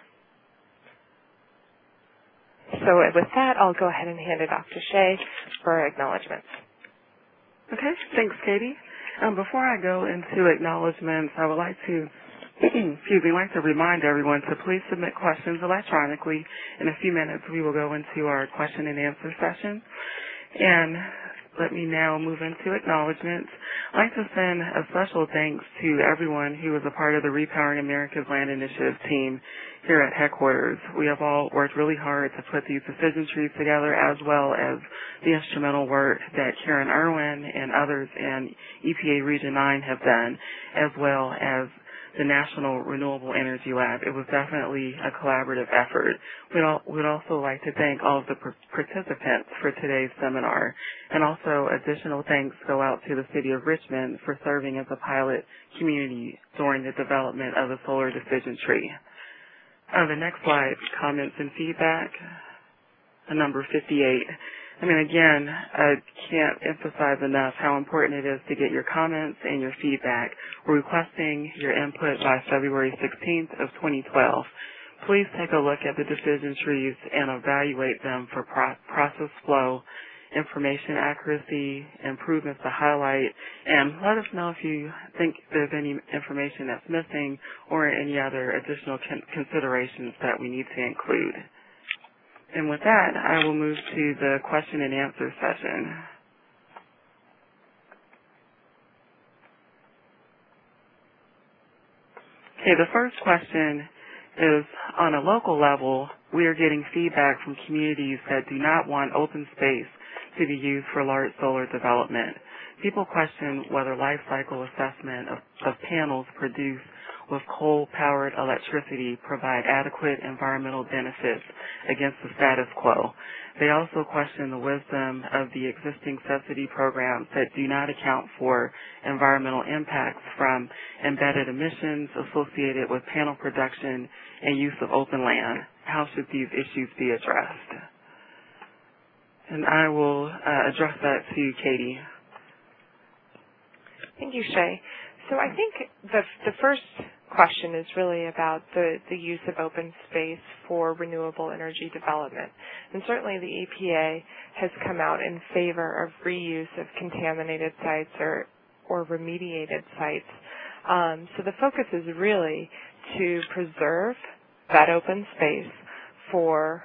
So with that, I'll go ahead and hand it off to Shay for acknowledgments. Okay, thanks, Katie. Um, before I go into acknowledgments, I would like to, excuse me, like to remind everyone to please submit questions electronically. In a few minutes, we will go into our question and answer session. And let me now move into acknowledgments. I'd like to send a special thanks to everyone who was a part of the Repowering America's Land Initiative team here at headquarters. We have all worked really hard to put these decision trees together, as well as the instrumental work that Karen Irwin and others in E P A Region nine have done, as well as the National Renewable Energy Lab. It was definitely a collaborative effort. We'd, all, we'd also like to thank all of the participants for today's seminar, and also additional thanks go out to the City of Richmond for serving as a pilot community during the development of the solar decision tree. Uh, the next slide, comments and feedback, uh, number fifty-eight. I mean, again, I can't emphasize enough how important it is to get your comments and your feedback. We're requesting your input by February sixteenth of twenty twelve. Please take a look at the decision trees and evaluate them for pro process flow, information accuracy, improvements to highlight, and let us know if you think there's any information that's missing or any other additional con considerations that we need to include. And with that, I will move to the question and answer session. Okay, the first question is, on a local level, we are getting feedback from communities that do not want open space to be used for large solar development. People question whether life cycle assessment of, of panels produced with coal-powered electricity provide adequate environmental benefits against the status quo. They also question the wisdom of the existing subsidy programs that do not account for environmental impacts from embedded emissions associated with panel production and use of open land. How should these issues be addressed? And I will uh, address that to Katie. Thank you, Shay. So I think the, the first question is really about the, the use of open space for renewable energy development. And certainly the E P A has come out in favor of reuse of contaminated sites or, or remediated sites. Um, so the focus is really to preserve that open space for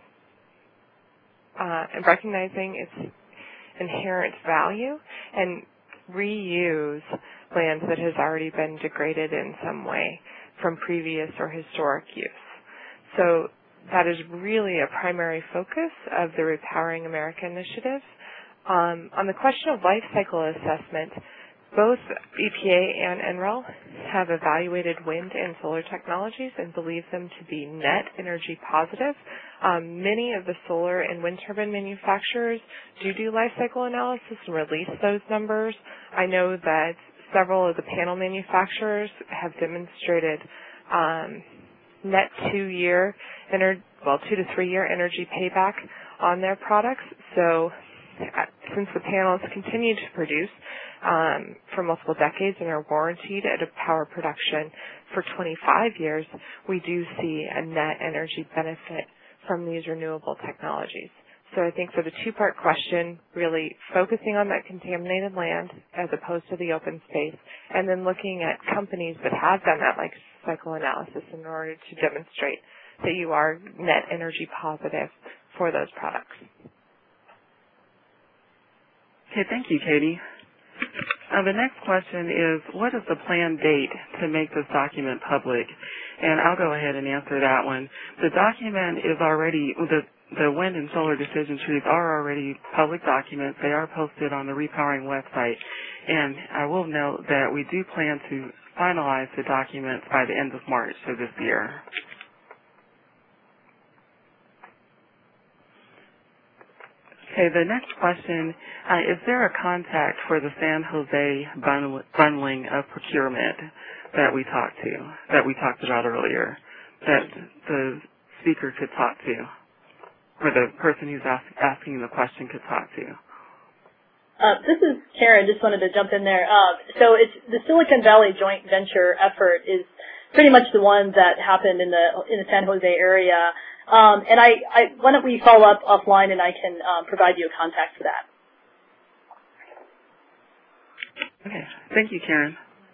uh, recognizing its inherent value and reuse land that has already been degraded in some way from previous or historic use. So that is really a primary focus of the Repowering America initiative. Um, on the question of life cycle assessment, both E P A and N R E L have evaluated wind and solar technologies and believe them to be net energy positive. Um, many of the solar and wind turbine manufacturers do do life cycle analysis and release those numbers. I know that several of the panel manufacturers have demonstrated um, net two-year, ener- well, two to three-year energy payback on their products. So uh, since the panels continue to produce um, for multiple decades and are warranted at a power production for twenty-five years, we do see a net energy benefit from these renewable technologies. So I think for the two-part question, really focusing on that contaminated land as opposed to the open space, and then looking at companies that have done that life cycle analysis in order to demonstrate that you are net energy positive for those products. Okay, thank you, Katie. Uh, the next question is, what is the planned date to make this document public? And I'll go ahead and answer that one. The document is already, the, the wind and solar decision trees are already public documents. They are posted on the Repowering website. And I will note that we do plan to finalize the documents by the end of March of this year. Okay, the next question, uh, is there a contact for the San Jose bundle, bundling of procurement that we talked to, that we talked about earlier, that the speaker could talk to, or the person who's ask, asking the question could talk to? Uh, this is Karen. Just wanted to jump in there. Uh, so it's the Silicon Valley joint venture effort is pretty much the one that happened in the in the San Jose area. Um, and I, I, why don't we follow up offline, and I can um, provide you a contact for that. Okay. Thank you, Karen.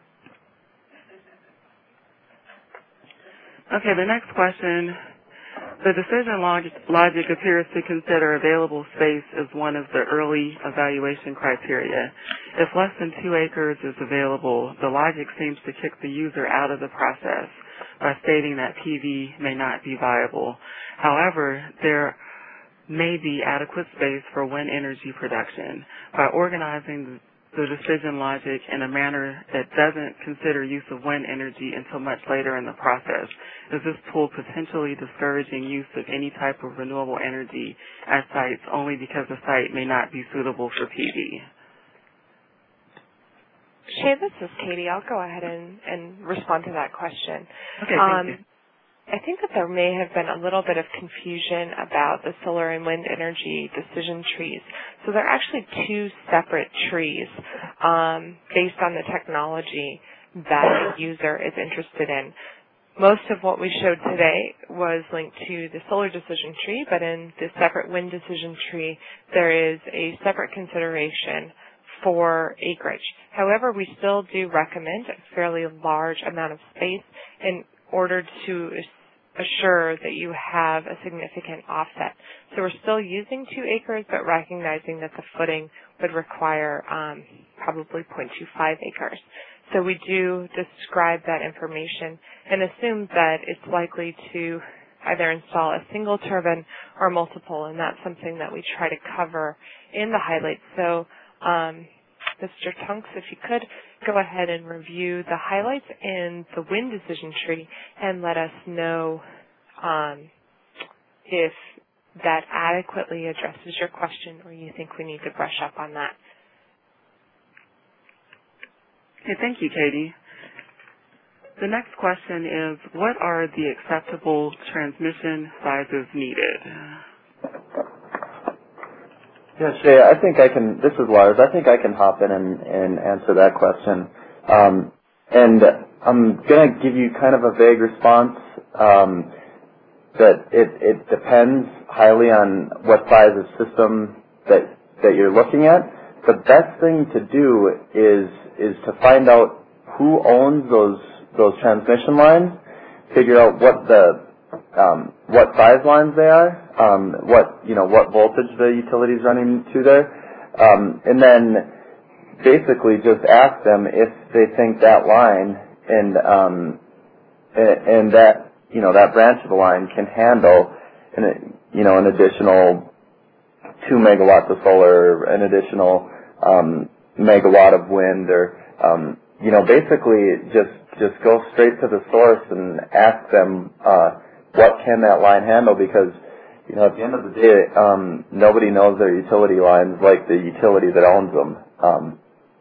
Okay, the next question. The decision logic, logic appears to consider available space as one of the early evaluation criteria. If less than two acres is available, the logic seems to kick the user out of the process by stating that P V may not be viable. However, there may be adequate space for wind energy production. By organizing the decision logic in a manner that doesn't consider use of wind energy until much later in the process, is this tool potentially discouraging use of any type of renewable energy at sites only because the site may not be suitable for P V? Shay, this is Katie. I'll go ahead and, and respond to that question. Okay, thank um, you. I think that there may have been a little bit of confusion about the solar and wind energy decision trees. So they're actually two separate trees um, based on the technology that the user is interested in. Most of what we showed today was linked to the solar decision tree, but in the separate wind decision tree, there is a separate consideration for acreage. However, we still do recommend a fairly large amount of space in order to assure that you have a significant offset. So we're still using two acres, but recognizing that the footing would require um, probably zero point two five acres. So we do describe that information and assume that it's likely to either install a single turbine or multiple, and that's something that we try to cover in the highlights. So um, Mister Tunks, if you could go ahead and review the highlights in the wind decision tree and let us know um, if that adequately addresses your question or you think we need to brush up on that. Okay, thank you, Katie. The next question is, what are the acceptable transmission sizes needed? Yeah, Shay, I think I can, this is Lars, I think I can hop in and, and answer that question. Um, and I'm going to give you kind of a vague response um, that it, it depends highly on what size of system that, that you're looking at. The best thing to do is, is to find out who owns those those transmission lines, figure out what the um, what size lines they are, um, what you know what voltage the utility is running to there, um, and then basically just ask them if they think that line and um, and, and that you know that branch of the line can handle an you know an additional two megawatts of solar, an additional um, megawatt of wind, or um, you know basically just just go straight to the source and ask them uh, what can that line handle, because you know at the end of the day um, nobody knows their utility lines like the utility that owns them. Um,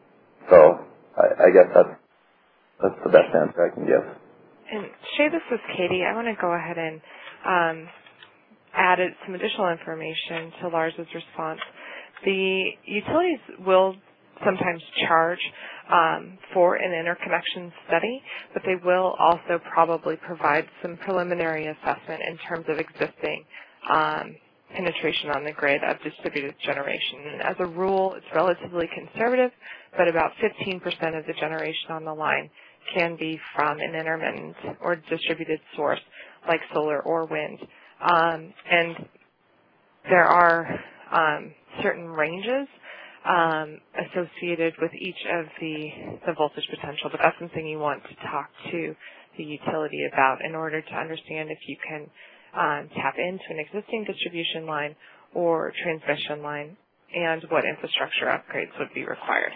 so I, I guess that's that's the best answer I can give. And Shay, this is Katie. I want to go ahead and um, add some additional information to Lars's response. The utilities will sometimes charge um, for an interconnection study, but they will also probably provide some preliminary assessment in terms of existing um, penetration on the grid of distributed generation. And as a rule, it's relatively conservative, but about fifteen percent of the generation on the line can be from an intermittent or distributed source like solar or wind. Um, and there are um, certain ranges um, associated with each of the, the voltage potential, but that's something you want to talk to the utility about in order to understand if you can um, tap into an existing distribution line or transmission line and what infrastructure upgrades would be required.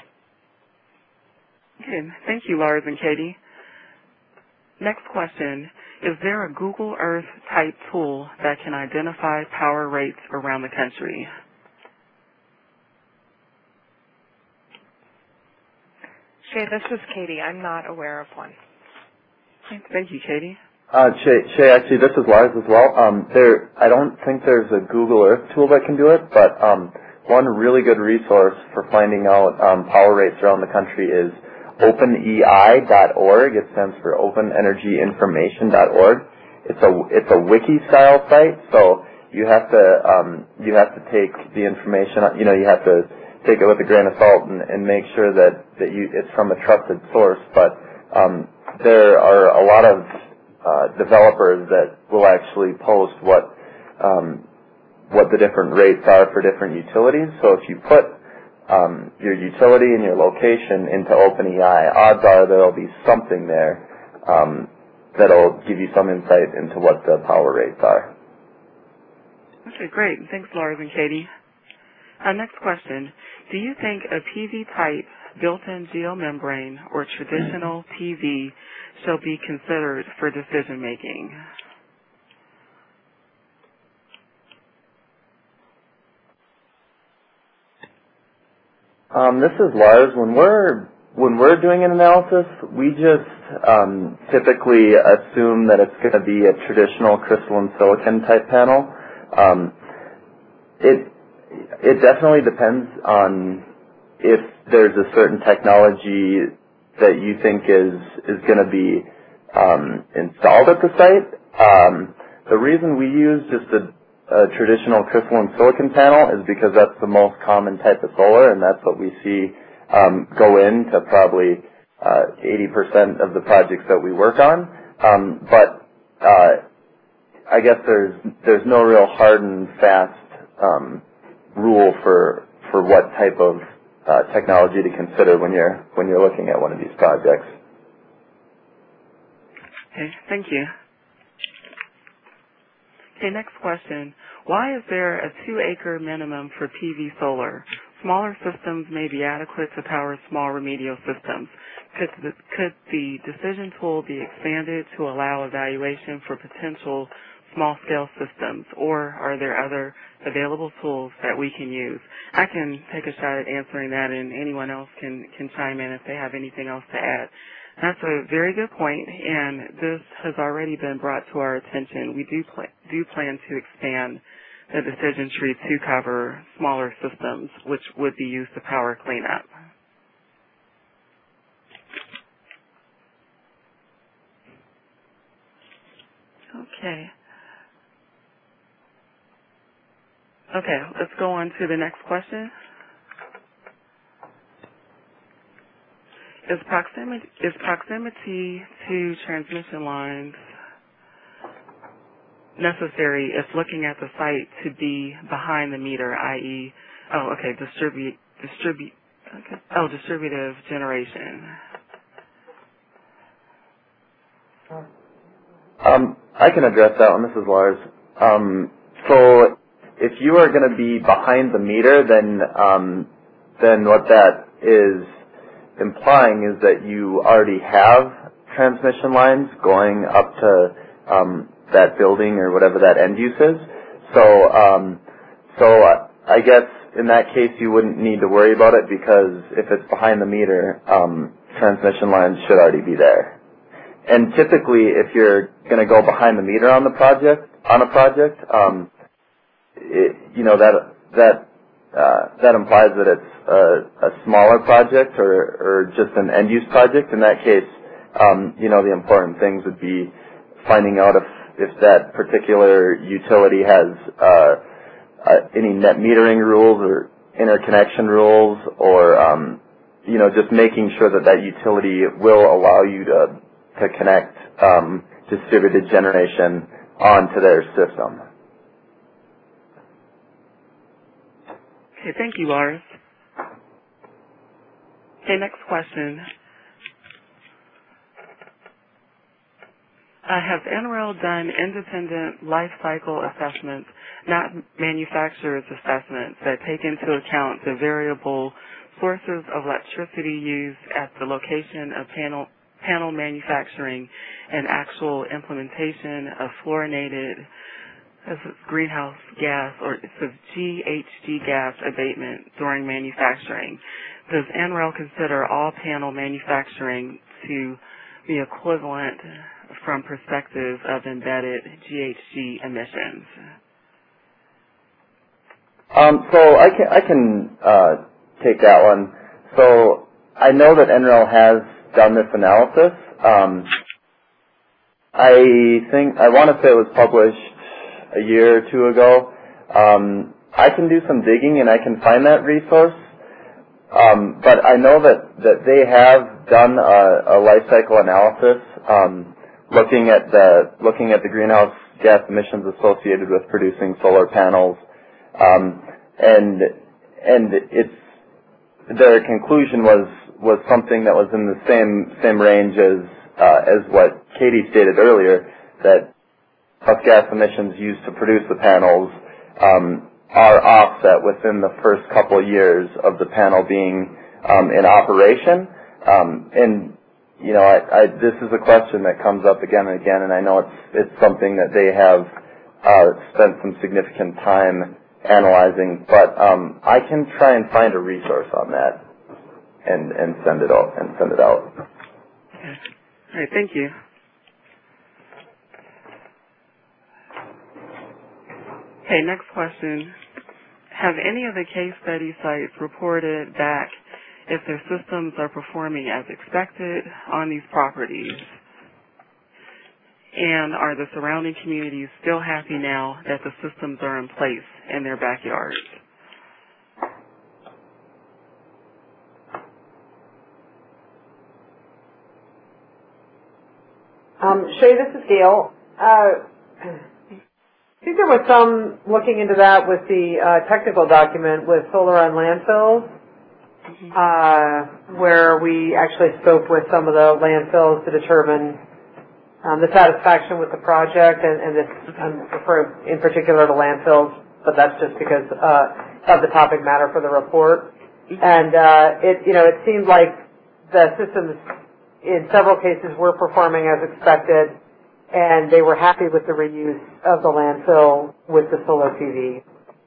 Okay, thank you, Lars and Katie. Next question, is there a Google Earth type tool that can identify power rates around the country? Shay, this is Katie. I'm not aware of one. Okay, thank you, Katie. Uh, Shay, Shay, actually, this is Lars as well. Um, there, I don't think there's a Google Earth tool that can do it, but um, one really good resource for finding out um, power rates around the country is open E I dot org. It stands for open energy information dot org. It's a it's a wiki style site, so you have to um, you have to take the information. You know, you have to take it with a grain of salt and, and make sure that that you it's from a trusted source. But um, there are a lot of uh, developers that will actually post what um, what the different rates are for different utilities. So if you put Um, your utility and your location into OpenEI, odds are there will be something there um, that will give you some insight into what the power rates are. Okay, great. Thanks, Lars and Katie. Our next question, do you think a P V-type built-in geomembrane or traditional P V shall be considered for decision-making? Um, this is Lars. When we're when we're doing an analysis, we just um, typically assume that it's going to be a traditional crystalline silicon type panel. Um, it it definitely depends on if there's a certain technology that you think is is going to be um, installed at the site. Um, the reason we use just a A traditional crystalline silicon panel is because that's the most common type of solar, and that's what we see um, go into probably uh, eighty percent of the projects that we work on. Um, but uh, I guess there's there's no real hard and fast um, rule for for what type of uh, technology to consider when you're when you're looking at one of these projects. Okay, thank you. Okay, next question. Why is there a two-acre minimum for P V solar? Smaller systems may be adequate to power small remedial systems. Could the, could the decision tool be expanded to allow evaluation for potential small-scale systems, or are there other available tools that we can use? I can take a shot at answering that, and anyone else can, can chime in if they have anything else to add. That's a very good point, and this has already been brought to our attention. We do, pl- do plan to expand the decision tree to cover smaller systems, which would be used to power cleanup. Okay. Okay, let's go on to the next question. Is proximity, is proximity to transmission lines necessary if looking at the site to be behind the meter, that is, oh, okay, distribute, distribute, okay, oh, distributive generation? Um, I can address that one. This is Lars. Um, so if you are going to be behind the meter, then um, then what that is implying is that you already have transmission lines going up to um, that building or whatever that end use is. So, um, so I guess in that case you wouldn't need to worry about it, because if it's behind the meter, um, transmission lines should already be there. And typically, if you're going to go behind the meter on the project, on a project, um, it, you know that that uh, that implies that it's a, a smaller project or, or just an end-use project. In that case, um, you know, the important things would be finding out if if that particular utility has uh, uh, any net metering rules or interconnection rules, or um, you know, just making sure that that utility will allow you to to connect um, distributed generation onto their system. Okay, thank you, Lars. Okay, next question. Uh, has N R E L done independent life cycle assessments, not manufacturer's assessments, that take into account the variable sources of electricity used at the location of panel panel manufacturing and actual implementation of fluorinated greenhouse gas, or it says G H G gas abatement during manufacturing? Does N R E L consider all panel manufacturing to be equivalent from perspective of embedded G H G emissions? Um, so I can I can uh, take that one. So I know that N R E L has done this analysis. Um, I think I want to say it was published a year or two ago. Um, I can do some digging and I can find that resource. Um, but I know that, that they have done a, a life cycle analysis, um, looking at the looking at the greenhouse gas emissions associated with producing solar panels, um, and and it's their conclusion was was something that was in the same same range as uh, as what Katie stated earlier, that greenhouse gas emissions used to produce the panels um, are offset within the first couple of years of the panel being um, in operation. Um, and you know, I, I, this is a question that comes up again and again, and I know it's it's something that they have uh, spent some significant time analyzing. But um, I can try and find a resource on that and and send it out and send it out. Okay. All right. Thank you. Okay, next question. Have any of the case study sites reported back if their systems are performing as expected on these properties? And are the surrounding communities still happy now that the systems are in place in their backyards? Um, Shay, this is Gail. Uh, I think there was some looking into that with the uh, technical document with solar on landfills. uh, where we actually scoped with some of the landfills to determine um, the satisfaction with the project, and, and this, I'm referring in particular to landfills, but that's just because uh, of the topic matter for the report. And uh, it, you know, it seemed like the systems in several cases were performing as expected, and they were happy with the reuse of the landfill with the solar P V.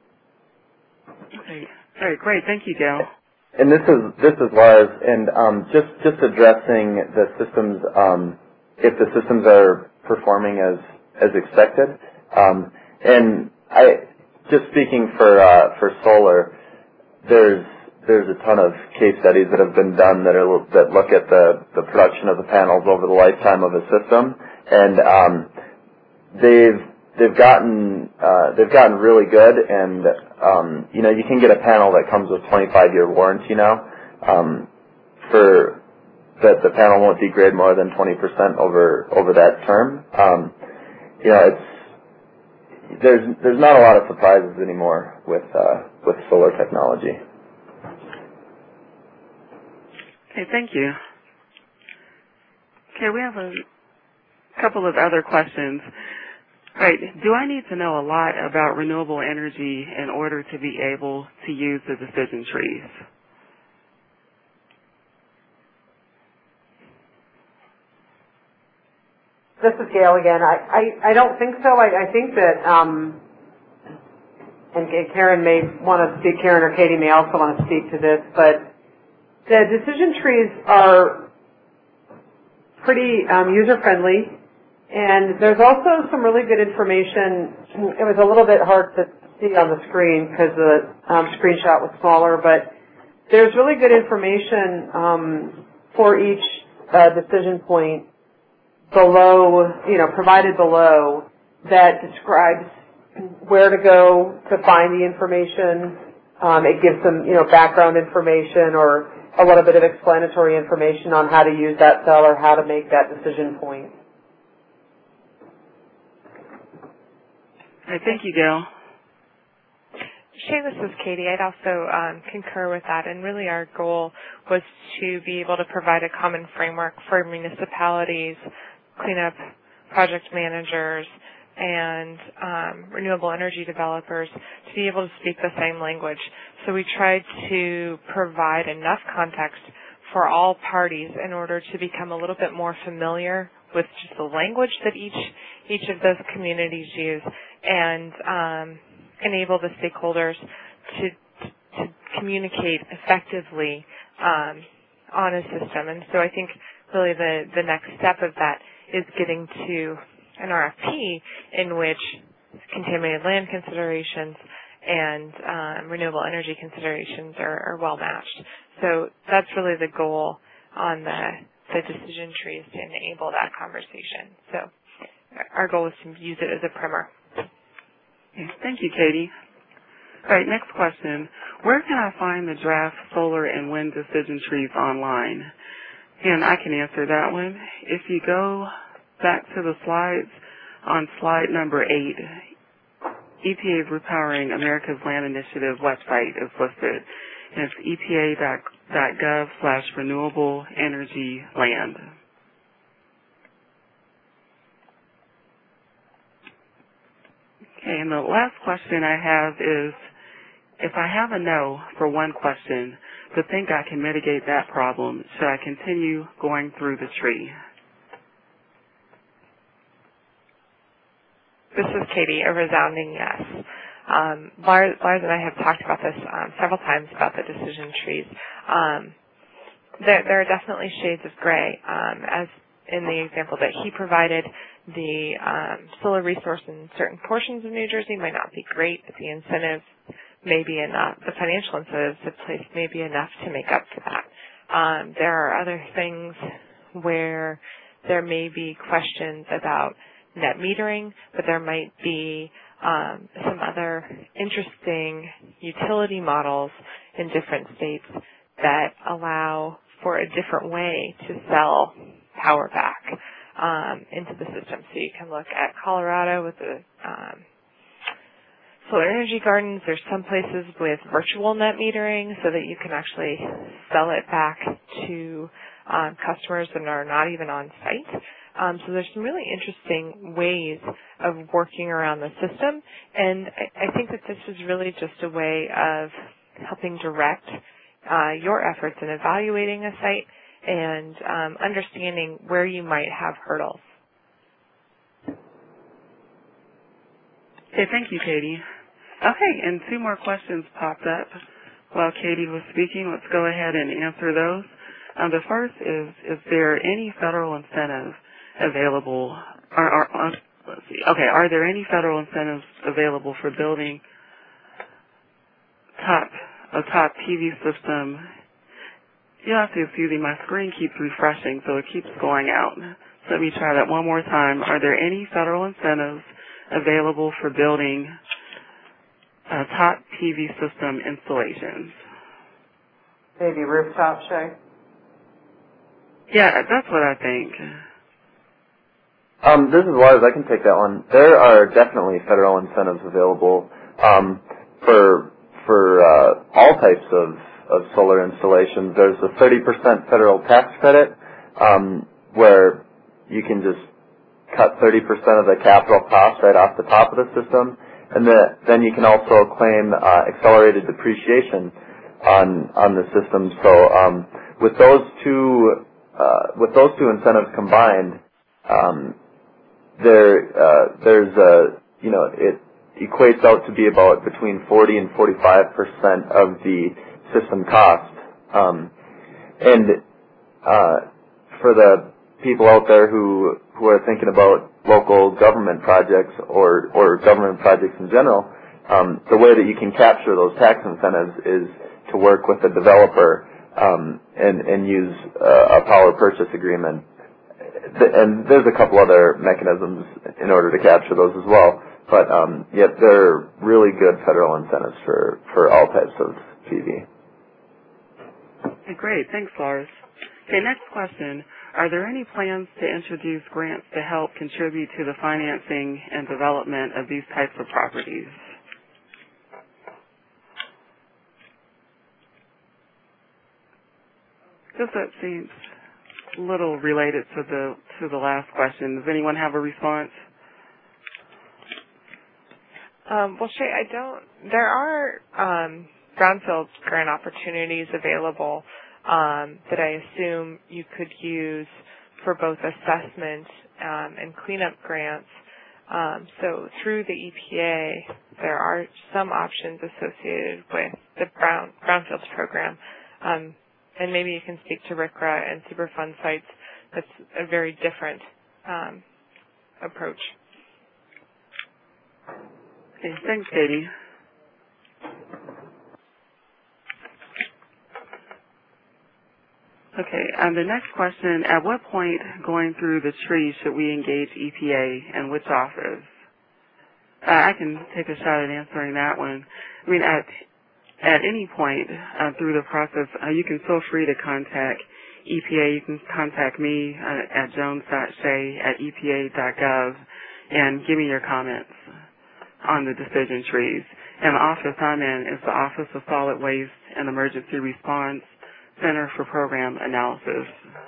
Okay. All right, great. Thank you, Gail. And this is this is Lars, and um, just just addressing the systems, um, if the systems are performing as as expected, um, and I just speaking for uh, for solar, there's there's a ton of case studies that have been done that are that look at the the production of the panels over the lifetime of a system, and um, they've they've gotten uh, they've gotten really good, and um, you know, you can get a panel that comes with twenty-five year warranty now. Um, for that, the panel won't degrade more than twenty percent over over that term. Um, you know, it's there's there's not a lot of surprises anymore with uh, with solar technology. Okay, thank you. Okay, we have a couple of other questions. Right, do I need to know a lot about renewable energy in order to be able to use the decision trees? This is Gail again. I, I, I don't think so. I, I think that, um, and Karen may want to speak, Karen or Katie may also want to speak to this, but the decision trees are pretty um, user-friendly, and there's also some really good information. It was a little bit hard to see on the screen because the um, screenshot was smaller, but there's really good information um, for each uh, decision point below, you know, provided below, that describes where to go to find the information. Um, it gives some, you know, background information or a little bit of explanatory information on how to use that cell or how to make that decision point. All right, thank you, Gail. Shay, this is Katie. I'd also um, concur with that, and really our goal was to be able to provide a common framework for municipalities, cleanup project managers, and um, renewable energy developers to be able to speak the same language. So we tried to provide enough context for all parties in order to become a little bit more familiar with just the language that each each of those communities use, and um, enable the stakeholders to, to communicate effectively um, on a system. And so I think really the, the next step of that is getting to an R F P in which contaminated land considerations and um, renewable energy considerations are, are well matched. So that's really the goal on the, the decision trees, to enable that conversation. So our goal is to use it as a primer. Okay, thank you, Katie. All right, next question. Where can I find the draft solar and wind decision trees online? And I can answer that one. If you go back to the slides, on slide number eight, E P A's Repowering America's Land Initiative website is listed. And it's E P A dot gov slash renewable energy land. Okay, and the last question I have is, if I have a no for one question, but think I can mitigate that problem, should I continue going through the tree? This is Katie, a resounding yes. Um, Lars, Lars and I have talked about this um, several times about the decision trees. Um, there, there are definitely shades of gray. Um, as in the example that he provided, the um, solar resource in certain portions of New Jersey might not be great, but the incentives may be enough, the financial incentives in place may be enough to make up for that. Um, there are other things where there may be questions about net metering, but there might be um, some other interesting utility models in different states that allow for a different way to sell power back um, into the system. So you can look at Colorado with the um, solar energy gardens. There's some places with virtual net metering so that you can actually sell it back to um, customers that are not even on site. Um, so there's some really interesting ways of working around the system, and I, I think that this is really just a way of helping direct uh, your efforts in evaluating a site and um, understanding where you might have hurdles. Okay, thank you, Katie. Okay, and two more questions popped up while Katie was speaking. Let's go ahead and answer those. Um, the first is, is there any federal incentive available? Are, are, are, let's see. Okay, are there any federal incentives available for building top a top P V system? You have to excuse me. My screen keeps refreshing, so it keeps going out. So let me try that one more time. Are there any federal incentives available for building uh, top P V system installations? Maybe rooftop, Shay? Yeah, that's what I think. Um, this is Lars. I can take that one. There are definitely federal incentives available um, for for uh, all types of, of solar installations. There's a thirty percent federal tax credit um, where you can just cut thirty percent of the capital cost right off the top of the system, and the, then you can also claim uh, accelerated depreciation on on the system. So um, with those two uh, with those two incentives combined, um, there uh, there's a you know it equates out to be about between forty and forty-five percent of the system cost, um, and uh, for the people out there who who are thinking about local government projects or or government projects in general, um, the way that you can capture those tax incentives is to work with a developer um, and and use a, a power purchase agreement. And there's a couple other mechanisms in order to capture those as well. But um, yet there are really good federal incentives for, for all types of P V. Okay, great. Thanks, Lars. Okay, next question. Are there any plans to introduce grants to help contribute to the financing and development of these types of properties? Guess that seems a little related to the to the last question. Does anyone have a response? Um, well, Shay, I don't. There are um, brownfield grant opportunities available um, that I assume you could use for both assessment um, and cleanup grants. Um, so through the E P A, there are some options associated with the brown brownfields program. Um, and maybe you can speak to R C R A and Superfund sites. That's a very different um, approach. Okay, thanks, Katie. Okay, um, the next question, at what point going through the tree should we engage E P A and which office? Uh, I can take a shot at answering that one. I mean, at at any point uh, through the process, uh, you can feel free to contact E P A. You can contact me uh, at jones dot shay at e p a dot gov and give me your comments on the decision trees. And the office I'm in is the Office of Solid Waste and Emergency Response Center for Program Analysis.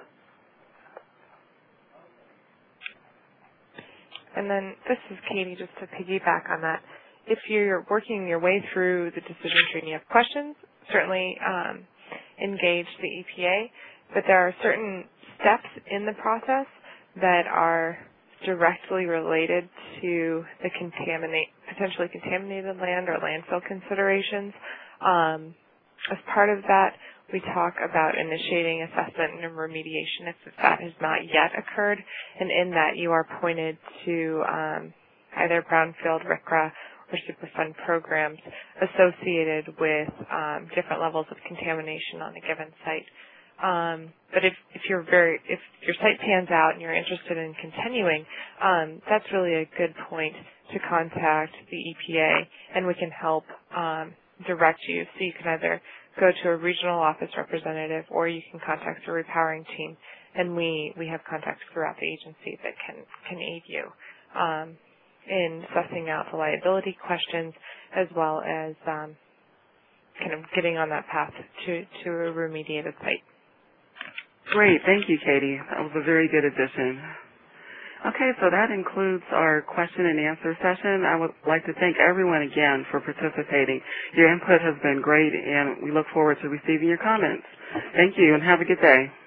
And then this is Katie, just to piggyback on that. If you're working your way through the decision tree and you have questions, certainly um, engage the E P A. But there are certain steps in the process that are directly related to the contaminate, potentially contaminated land or landfill considerations. Um, as part of that, we talk about initiating assessment and remediation if that has not yet occurred, and in that you are pointed to um, either brownfield, R C R A, or Superfund programs associated with um, different levels of contamination on a given site. Um, but if, if you're very, if your site pans out and you're interested in continuing, um, that's really a good point to contact the E P A, and we can help um, direct you. So you can either go to a regional office representative, or you can contact the repowering team, and we, we have contacts throughout the agency that can, can aid you. Um, in sussing out the liability questions, as well as um, kind of getting on that path to, to a remediated site. Great. Thank you, Katie. That was a very good addition. Okay, so that includes our question and answer session. I would like to thank everyone again for participating. Your input has been great, and we look forward to receiving your comments. Thank you, and have a good day.